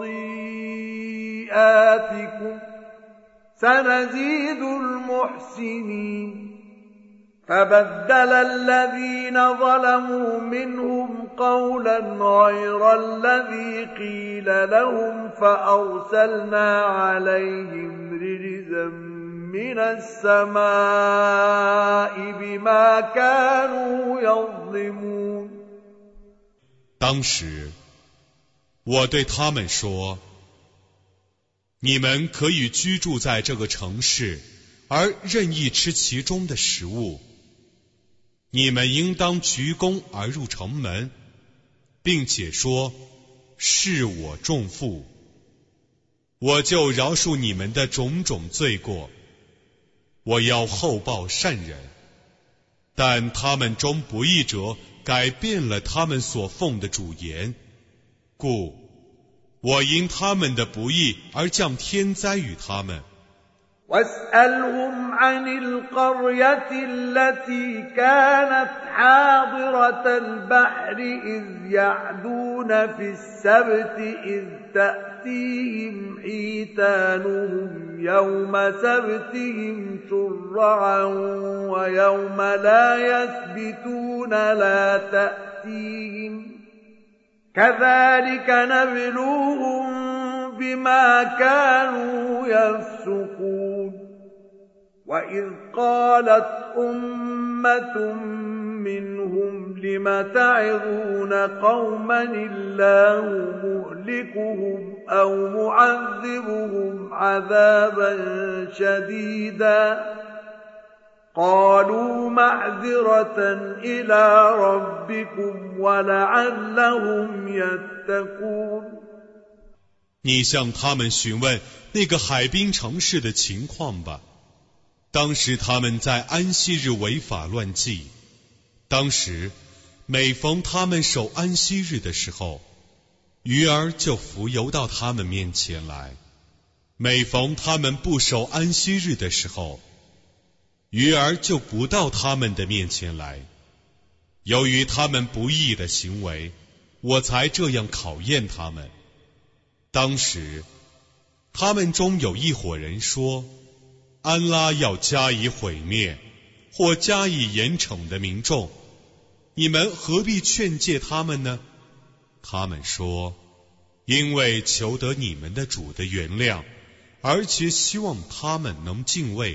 خَطِيئَاتِكُمْ سَنَزِيدُ الْمُحْسِنِينَ فبدل الذين ظلموا منهم قولا غير الذي قيل لهم فأرسلنا عليهم رجزا من السماء بما كانوا يظلمون 当时我对他们说，你们可以居住在这个城市，而任意吃其中的食物。你们应当鞠躬而入城门，并且说：是我重负，我就饶恕你们的种种罪过，我要厚报善人。但他们中不义者改变了他们所奉的主言，故我因他们的不义而降天灾与他们。 واسألهم عن القرية التي كانت حاضرة البحر إذ يعدون في السبت إذ تأتيهم حيتانهم يوم سبتهم شرعا ويوم لا يسبتون لا تأتيهم كذلك نبلوهم بما كانوا يفسقون وإذ قالت أمة منهم لم تعظون قوما الله مهلكهم أو معذبهم عذابا شديدا قالوا معذرة إلى ربكم ولعلهم يتقون 你向他们询问那个海滨城市的情况吧。当时他们在安息日违法乱纪，当时每逢他们守安息日的时候，鱼儿就浮游到他们面前来， 每逢他们不守安息日的时候，鱼儿就不到他们的面前来。由于他们不义的行为，我才这样考验他们。当时他们中有一伙人说，安拉要加以毁灭或加以严惩的民众，你们何必劝诫他们呢？他们说，因为求得你们的主的原谅，而且希望他们能敬畏。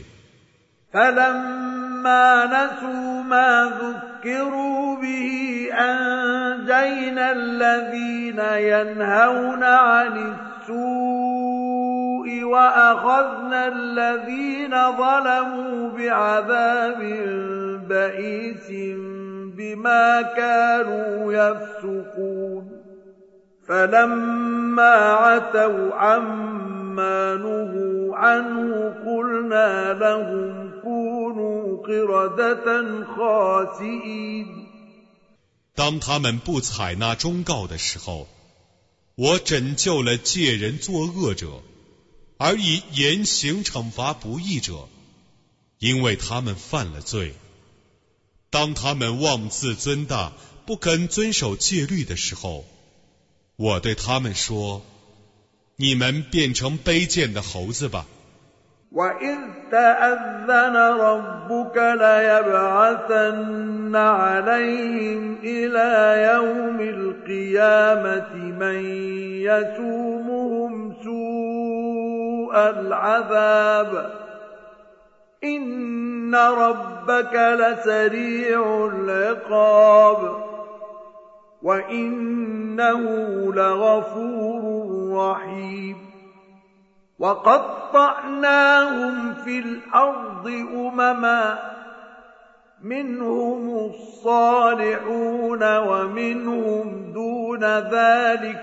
فلما نسوا ما ذكروا به أنجينا الذين ينهون عن السوء وأخذنا الذين ظلموا بعذاب بئيس بما كانوا يفسقون فلما عتوا عما نهوا عنه قلنا لهم كونوا قردة خاسئين。 当他们不采纳忠告的时候，我拯救了借人作恶者，而以严刑惩罚不义者，因为他们犯了罪。当他们妄自尊大，不肯遵守戒律的时候，我对他们说，你们变成卑贱的猴子吧。 وَإِذْ تَأَذَّنَ رَبُّكَ لَيَبْعَثَنَّ عَلَيْهِمْ إِلَى يَوْمِ الْقِيَامَةِ مَنْ يَسُومُهُمْ سُوءَ الْعَذَابِ إِنَّ رَبَّكَ لَسَرِيعُ الْعِقَابِ وَإِنَّهُ لَغَفُورٌ رَحِيمٌ وَقَطَّعْنَاهُمْ فِي الْأَرْضِ أُمَمًا مِنْهُمُ الصَّالِحُونَ وَمِنْهُمْ دُونَ ذَلِكَ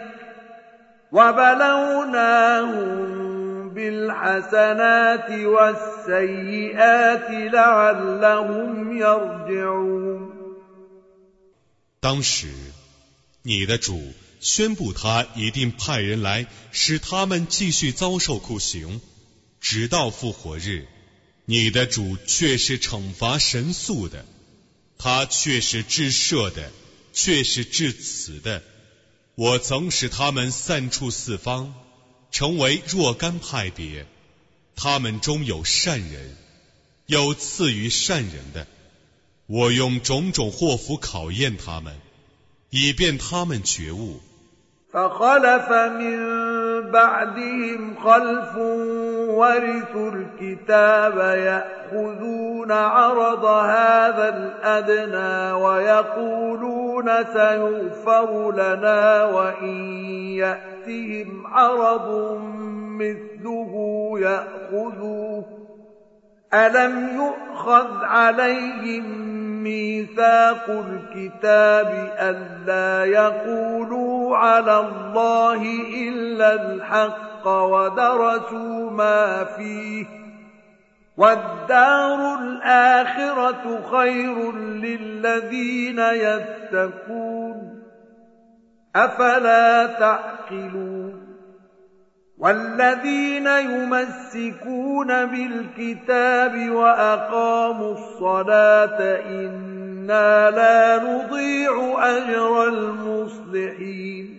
وَبَلَوْنَاهُمْ بِالْحَسَنَاتِ وَالسَّيِّئَاتِ لَعَلَّهُمْ يَرْجِعُونَ。 当时，你的主宣布他一定派人来，使他们继续遭受酷刑，直到复活日。你的主却是惩罚神速的，他却是至赦的，却是至慈的。我曾使他们散处四方，成为若干派别，他们中有善人，有次于善人的。我用种种祸福考验他们，以便他们觉悟。 فخلف من بعدهم خلف ورثوا الكتاب يأخذون عرض هذا الأدنى ويقولون سيغفر لنا وإن يأتهم عرض مثله يأخذوه ألم يؤخذ عليهم ميثاق الكتاب ألا يقولوا على الله إلا الحق ودرسوا ما فيه والدار الآخرة خير للذين يتقون أفلا تعقلون والذين يمسكون بالكتاب وأقاموا الصلاة إنا لا نضيع أجر المصلحين。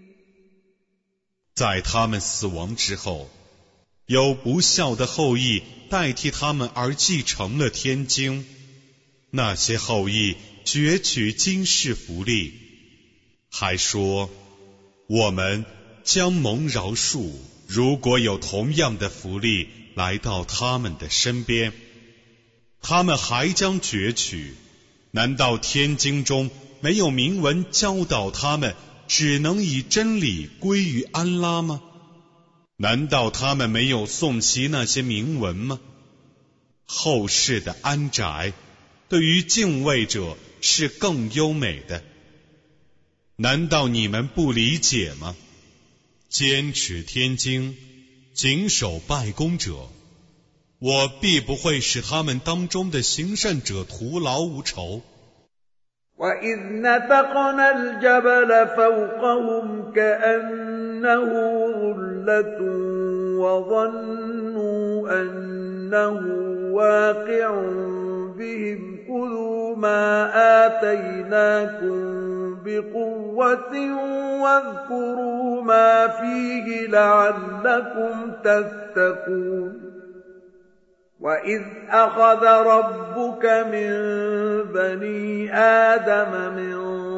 在他们死亡之后，有不孝的后裔代替他们而继承了天经，那些后裔攫取今世福利，还说我们将蒙饶恕，如果有同样的福利来到他们的身边，他们还将攫取。难道天经中没有明文教导他们只能以真理归于安拉吗？难道他们没有诵习那些铭文吗？后世的安宅对于敬畏者是更优美的。难道你们不理解吗？坚持天经，谨守拜功者，我必不会使他们当中的行善者徒劳无酬。 وَإِذْ نَتَقْنَا الْجَبَلَ فَوْقَهُمْ كَأَنَّهُ ظُلَّةٌ وظنوا أنه واقع بهم خذوا ما آتيناكم بقوة واذكروا ما فيه لعلكم تتقون وإذ أخذ ربك من بني آدم من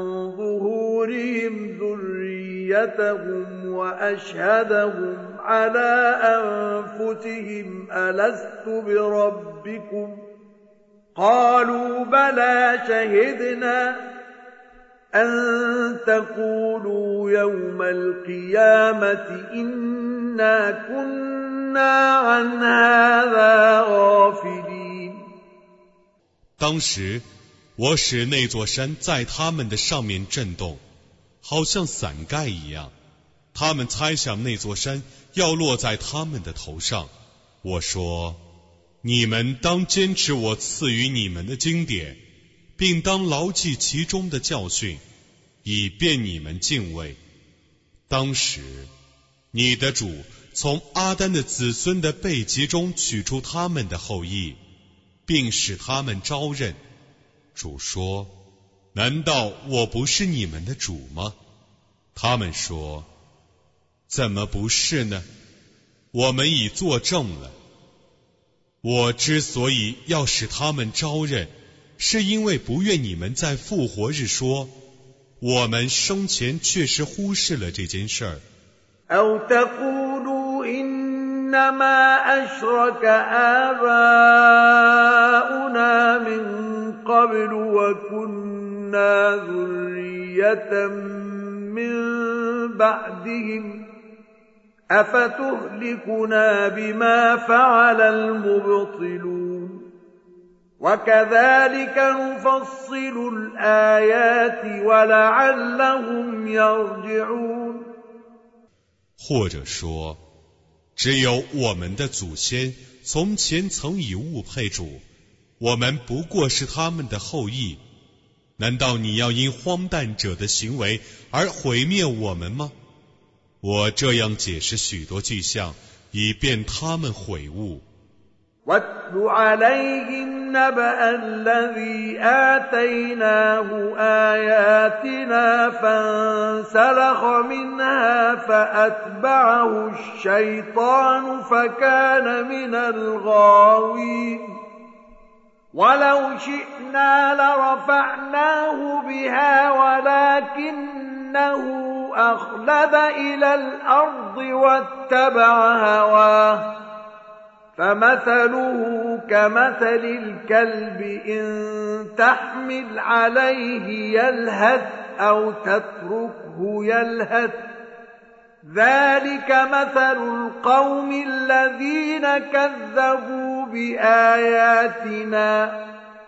ظهورهم ذريتهم وأشهدهم على أنفسهم ألست بربكم قالوا بلى شهدنا أن تقولوا يوم القيامة إنا كنا عن هذا غافلين 当时我使那座山在他们的上面震动，好像伞盖一样，他们猜想那座山要落在他们的头上。我说，你们当坚持我赐予你们的经典，并当牢记其中的教训，以便你们敬畏。当时你的主从阿丹的子孙的背脊中取出他们的后裔，并使他们招认。主说，难道我不是你们的主吗？他们说，怎么不是呢？我们已作证了。我之所以要使他们招认，是因为不愿你们在复活日说，我们生前确实忽视了这件事儿。 أو تقولوا إنما أشرك آباؤنا من قبل وكنا ذرية من بعدهم أفتهلكنا بما فعل المبطلون وكذلك نفصل الآيات ولعلهم يرجعون 或者说，只有我们的祖先从前曾以物配主，我们不过是他们的后裔。难道你要因荒诞者的行为而毁灭我们吗？我这样解释许多迹象，以便他们悔悟。 واتل عليهم نبأ الذي آتيناه آياتنا فانسلخ منها فأتبعه الشيطان فكان من الغاوين ولو شئنا لرفعناه بها ولكنه أخلد إلى الأرض واتبع هواه فمثله كمثل الكلب إن تحمل عليه يلهث أو تتركه يلهث ذلك مثل القوم الذين كذبوا بآياتنا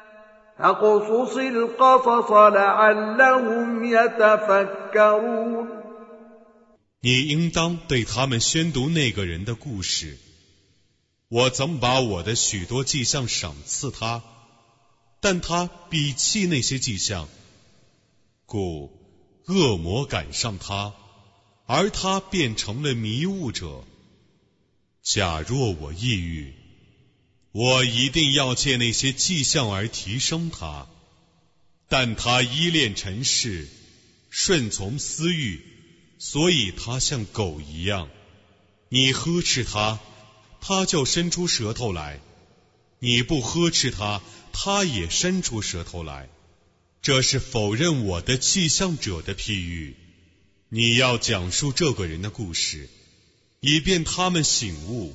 فاقصص القصص لعلهم يتفكرون 你应当对他们宣读那个人的故事。我曾把我的许多迹象赏赐他，但他鄙弃那些迹象，故恶魔赶上他，而他变成了迷雾者。假若我抑郁，我一定要借那些迹象而提升他，但他依恋尘世，顺从私欲，所以他像狗一样。你呵斥他，他就伸出舌头来；你不呵斥他，他也伸出舌头来。这是否认我的迹象者的譬喻。你要讲述这个人的故事，以便他们醒悟。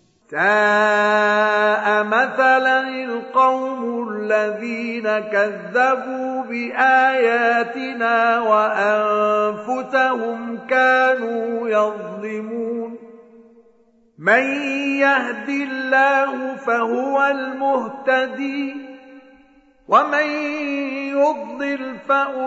ساء مثلا القوم الذين كذبوا بآياتنا وأنفسهم كانوا يظلمون من يهد الله فهو المهتدي ومن يضلل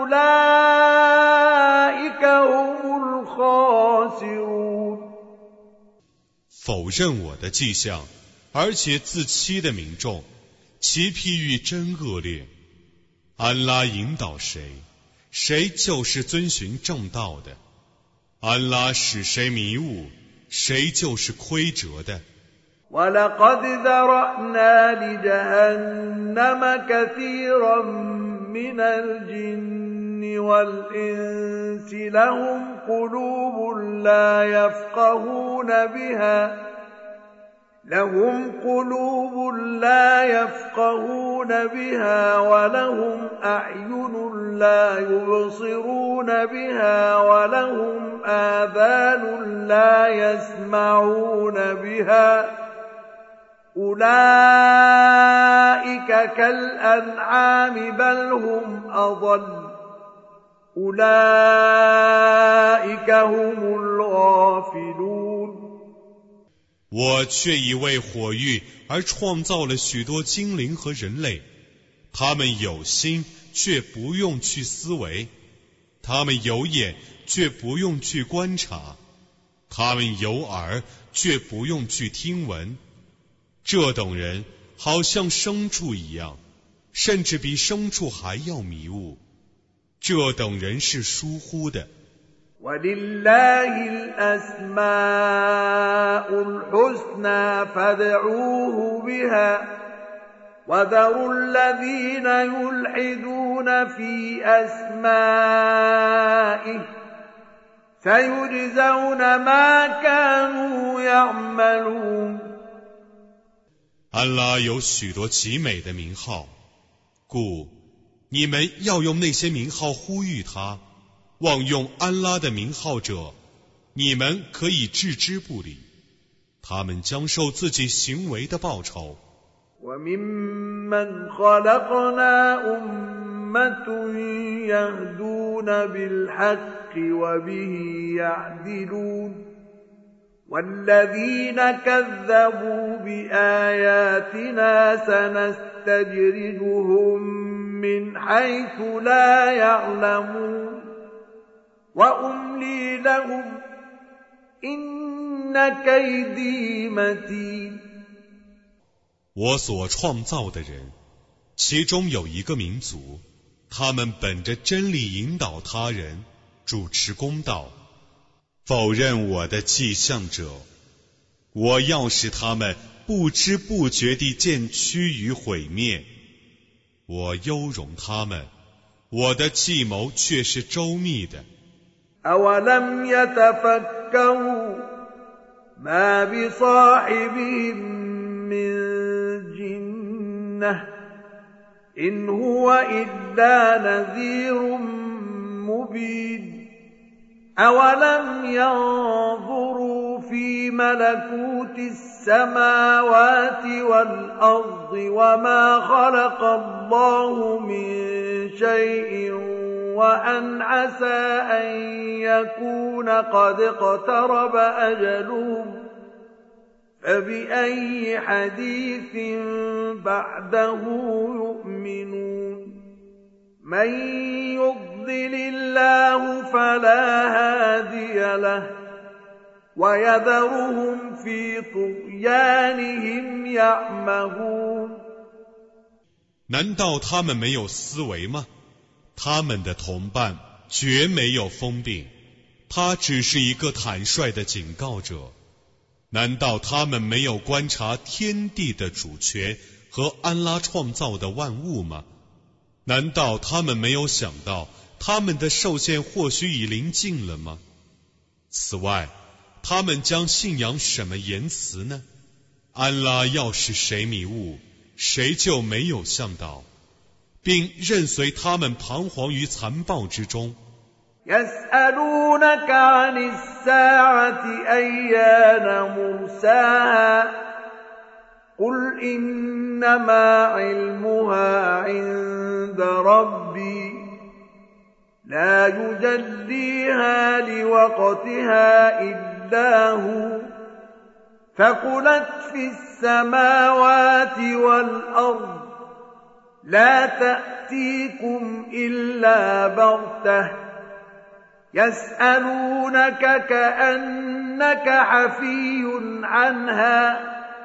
فأولئك هم الخاسرون 否认我的迹象，而且自欺的民众，其譬喻真恶劣。安拉引导谁，谁就是遵循正道的；安拉使谁迷雾， 谁就是亏折的。 وَلَقَدْ ذَرَأْنَا لِجَهَنَّمَ كَثِيرًا مِنَ الْجِنِّ وَالْإِنسِ لَهُمْ قُلُوبٌ لا يفقهون بها ولهم أعين لا يبصرون بها ولهم آذان لا يسمعون بها أولئك كالأنعام بل هم أضل أولئك هم الغافلون。 我却以为火狱而创造了许多精灵和人类，他们有心却不用去思维，他们有眼却不用去观察，他们有耳却不用去听闻。这等人好像牲畜一样，甚至比牲畜还要迷雾。这等人是疏忽的。 وَلِلَّهِ الْأَسْمَاءُ الْحُسْنَى فَادْعُوهُ بِهَا وَذَرُوا الَّذِينَ يُلْحِدُونَ فِي أَسْمَائِهِ سَيُجْزَوْنَ مَا كَانُوا يَعْمَلُونَ。 安拉有许多极美的名号，故你们要用那些名号呼吁他。妄用安拉的名号者，你们可以置之不理，他们将受自己行为的报酬。 وَمِمَّنْ خَلَقْنَا أُمَّةٌ يَهْدُونَ بِالْحَقِّ وَبِهِ يَعْدِلُونَ وَالَّذِينَ كَذَّبُوا بِآيَاتِنَا سَنَسْتَدْرِجُهُم مِّنْ حَيْثُ لَا يَعْلَمُونَ وَأُمْلِي لَهُمْ إِنَّ كَيْدِي مَتِينٌ。 我所创造的人，其中有一个民族，他们本着真理引导他人，主持公道，否认我的迹象者，我要使他们不知不觉地渐趋于毁灭。我优容他们，我的计谋却是周密的。 أَوَلَمْ يَتَفَكَّرُوا مَا بِصَاحِبِهِم مِّن جِنَّةٍ إِنْ هُوَ إِلَّا نَذِيرٌ مُّبِينٌ أَوَلَمْ يَنظُرُوا فِي مَلَكُوتِ السَّمَاوَاتِ وَالْأَرْضِ وَمَا خَلَقَ اللَّهُ مِن شَيْءٍ وَأَنْ عَسَىٰ أَن يَكُونَ قَدِ اقْتَرَبَ أَجَلُهُمْ فَبِأَيِّ حَدِيثٍ بَعْدَهُ يُؤْمِنُونَ مَن يُضْلِلِ اللَّهُ فَلَا هَادِيَ لَهُ وَيَذَرُهُمْ فِي طُغْيَانِهِمْ يَعْمَهُونَ。 难道他们没有思维吗？他们的同伴绝没有疯病，他只是一个坦率的警告者。难道他们没有观察天地的主权和安拉创造的万物吗？难道他们没有想到他们的受限或许已临近了吗？此外，他们将信仰什么言辞呢？安拉要是谁迷雾，谁就没有向导，并任随他们彷徨于残暴之中。 يَسْأَلُونَكَ عَنِ السَّاعَةِ أَيَّانَ مُرْسَاهَا قُلْ إِنَّمَا عِلْمُهَا عِندَ رَبِّي لَا يُجَلِّيهَا لِوَقْتِهَا إِلَّا هُوَ ثَقُلَتْ فِي السَّمَاوَاتِ وَالْأَرْضِ لَا تَأْتِيكُمْ إِلَّا بَغْتَةً يَسْأَلُونَكَ كَأَنَّكَ حَفِيٌّ عَنْهَا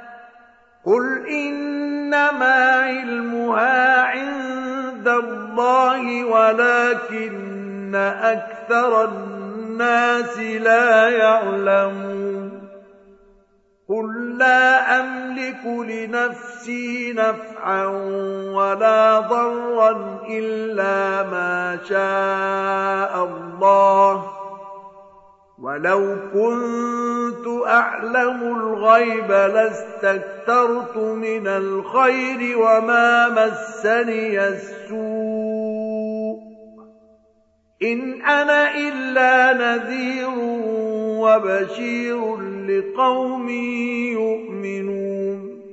قُلْ إِنَّمَا عِلْمُهَا عِندَ اللَّهِ وَلَكِنَّ أَكْثَرَ النَّاسِ لَا يَعْلَمُونَ قل لا أملك لنفسي نفعا ولا ضرا إلا ما شاء الله ولو كنت أعلم الغيب لاستكثرت من الخير وما مسني السوء إن أنا إلا نذير وبشير لقوم يؤمنون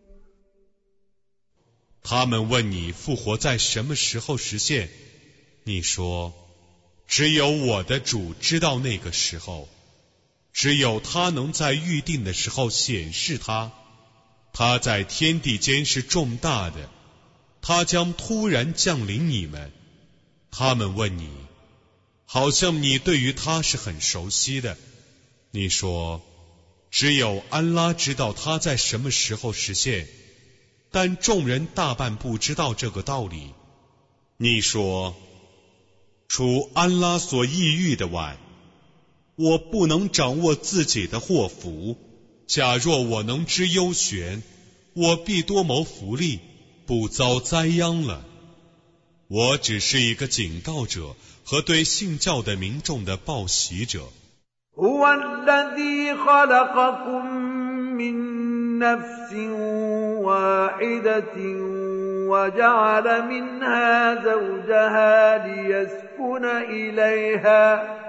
他们问你复活在什么时候实现，你说只有我的主知道那个时候，只有他能在预定的时候显示他。他在天地间是重大的，他将突然降临你们。他们问你，好像你对于他是很熟悉的。你说，只有安拉知道他在什么时候实现，但众人大半不知道这个道理。你说，除安拉所抑郁的外，我不能掌握自己的祸福。假若我能知幽玄，我必多谋福利，不遭灾殃了。我只是一个警告者和对信教的民众的报喜者。 هو الذي خلقكم من نفس واحدة وجعل منها زوجها ليسكن إليها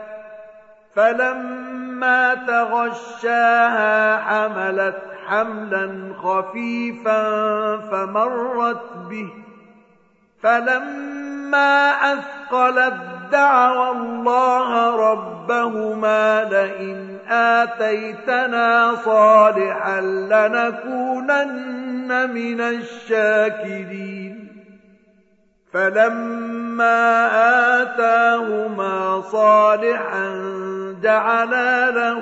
فلما تغشاها حملت حملا خفيفا فمرت به فلما أثقلت دعوا الله ربهما لئن آتيتنا صالحا لنكونن من الشاكرين فلما آتاهما صالحا جعلا له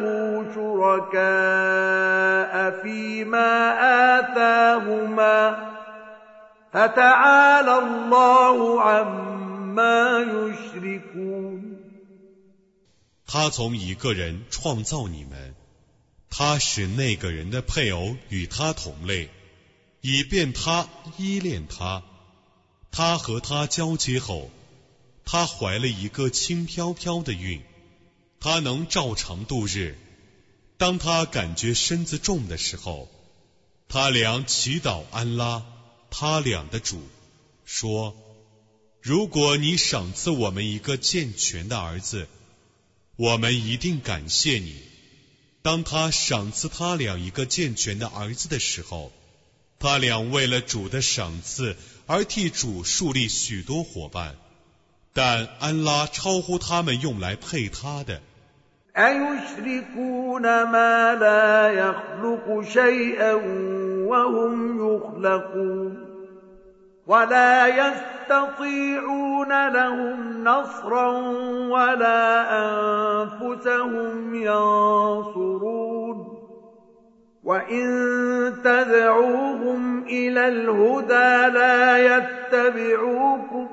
شركاء فيما آتاهما فتعالى الله عما يشركون 他从一个人创造你们，他使那个人的配偶与他同类，以便他依恋他。他和他交接后，他怀了一个轻飘飘的孕，他能照常度日。当他感觉身子重的时候，他俩祈祷安拉，他俩的主，说：如果你赏赐我们一个健全的儿子，我们一定感谢你。当他赏赐他俩一个健全的儿子的时候，他俩为了主的赏赐而替主树立许多伙伴，但安拉超乎他们用来配他的。 أيشركون ما لا يخلق شيئا وهم يخلقون ولا يستطيعون لهم نصرا ولا أنفسهم ينصرون وإن تدعوهم إلى الهدى لا يتبعوكم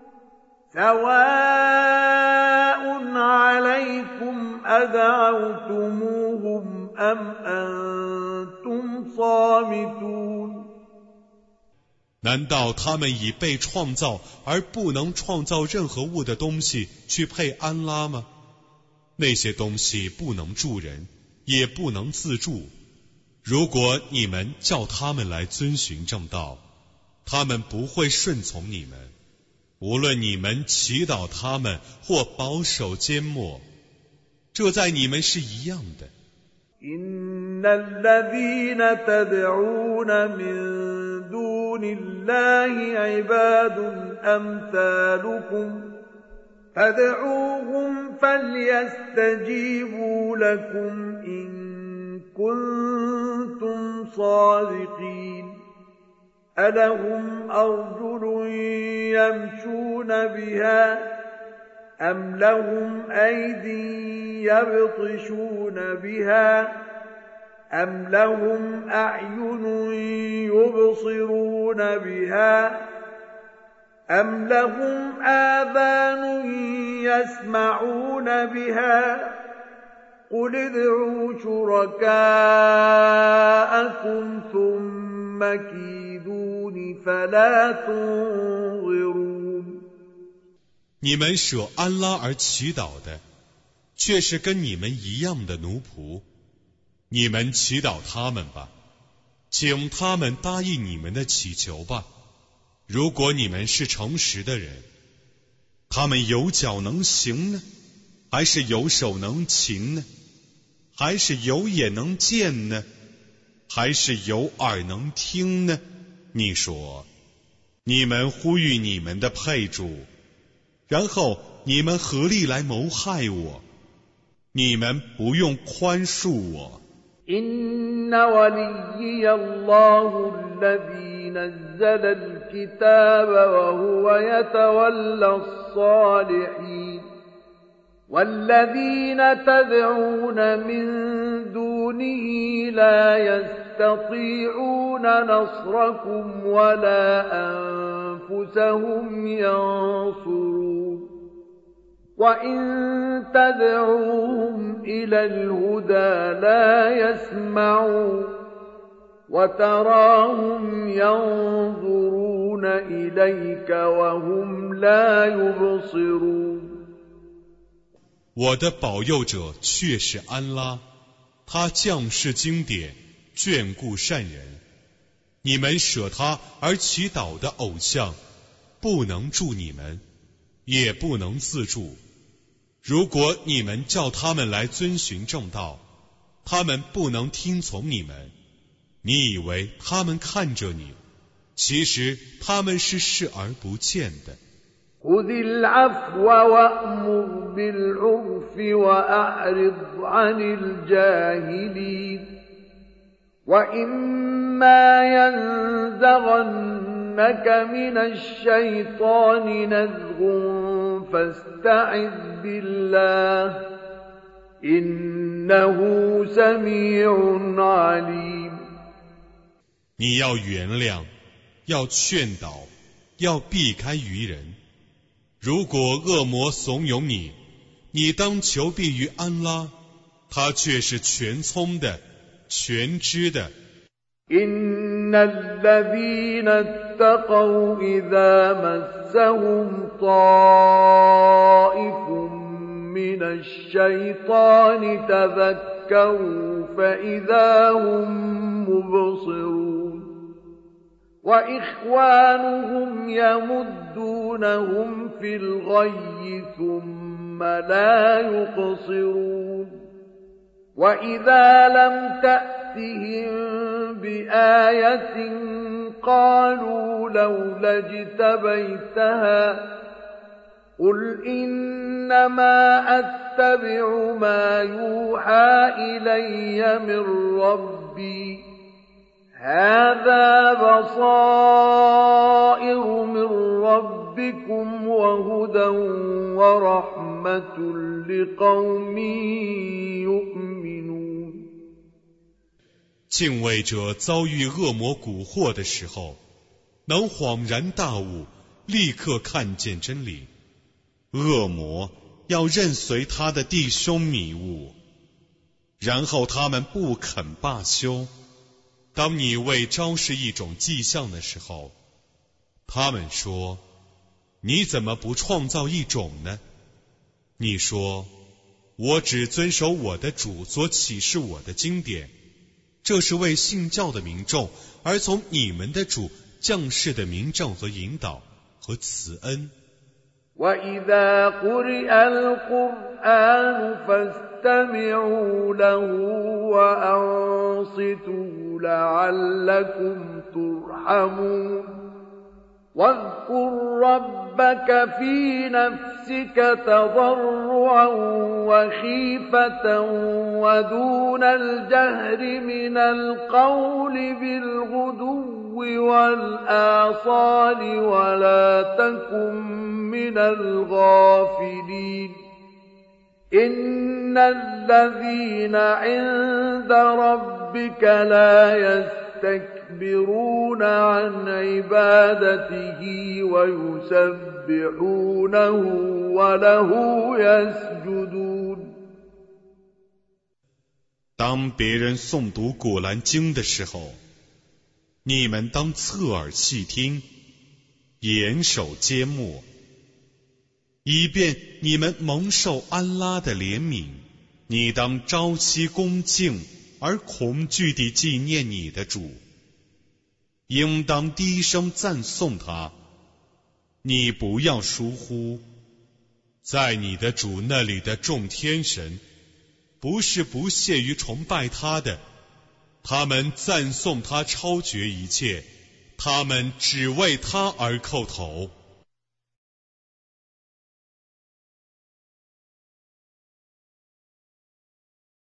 سواء عليكم أدعوتموهم أم أنتم صامتون 难道他们以被创造而不能创造任何物的东西去配安拉吗？那些东西不能助人，也不能自助。如果你们叫他们来遵循正道，他们不会顺从你们。无论你们祈祷他们或保守缄默，这在你们是一样的。 إن الذين تدعون من دون الله عباد أمثالكم فادعوهم فليستجيبوا لكم إن كنتم صادقين ألهم أرجل يمشون بها أم لهم أيدي يبطشون بها أم لهم أعين يبصرون بها أم لهم آذان يسمعون بها قل ادعوا شركاءكم ثم كيدون فلا تنظرون。 你们舍安拉而祈祷的，却是跟你们一样的奴仆，你们祈祷他们吧，请他们答应你们的祈求吧。如果你们是诚实的人，他们有脚能行呢，还是有手能擒呢？还是有眼能见呢？还是有耳能听呢？你说，你们呼吁你们的配主，然后你们合力来谋害我，你们不用宽恕我。 إن وليي الله الذي نزل الكتاب وهو يتولى الصالحين والذين تدعون من دونه لا يستطيعون نصركم ولا أنفسهم ينصرون وإن تدعوهم إلى الهدى لا يسمعون وتراهم ينظرون إليك وهم لا يبصرون。 我的保佑者却是安拉，他降世经典，眷顾善人。你们舍他而祈祷的偶像，不能助你们，也不能自助。如果你们叫他们来遵循正道，他们不能听从你们。你以为他们看着你，其实他们是视而不见的。 خذ العفو وأمر بالعرف وأعرض عن الجاهلين وإما ينزغنك من الشيطان نزغ فاستعذ بالله إنه سميع عليم。 你要原谅，要劝导，要避开愚人。如果恶魔怂恿你，你当求避于安拉，他却是全聪的，全知的。 إن الذين اتقوا إذا مسهم طائف من الشيطان تذكروا فإذا هم مبصرون وإخوانهم يمدونهم في الغي ثم لا يقصرون وإذا لم تأتهم بآية قالوا لولا اجتبيتها قل إنما أتبع ما يوحى إلي من ربي هذا بصائر من ربكم وهدى ورحمة لقوم يؤمنون。 敬畏者遭遇恶魔蛊惑的时候，能恍然大悟，立刻看见真理。恶魔要任随他的弟兄迷雾，然后他们不肯罢休。当你为昭示一种迹象的时候，他们说，你怎么不创造一种呢？你说，我只遵守我的主所启示我的经典，这是为信教的民众而从你们的主降世的明证和引导和慈恩。 وَإِذَا قُرِئَ الْقُرْآنُ فَاسْتَمِعُوا لَهُ وَأَنصِتُوا لَعَلَّكُمْ تُرْحَمُونَ واذكر ربك في نفسك تضرعا وخيفة ودون الجهر من القول بالغدو والآصال ولا تكن من الغافلين إن الذين عند ربك لا يستكبرون عن عبادته ويسبحونه وله يسجدون 当别人诵读古兰经的时候，你们当侧耳细听，严守缄默，以便你们蒙受安拉的怜悯。你当朝夕恭敬而恐惧地纪念你的主，应当低声赞颂他。你不要疏忽，在你的主那里的众天神，不是不屑于崇拜他的，他们赞颂他超绝一切，他们只为他而叩头。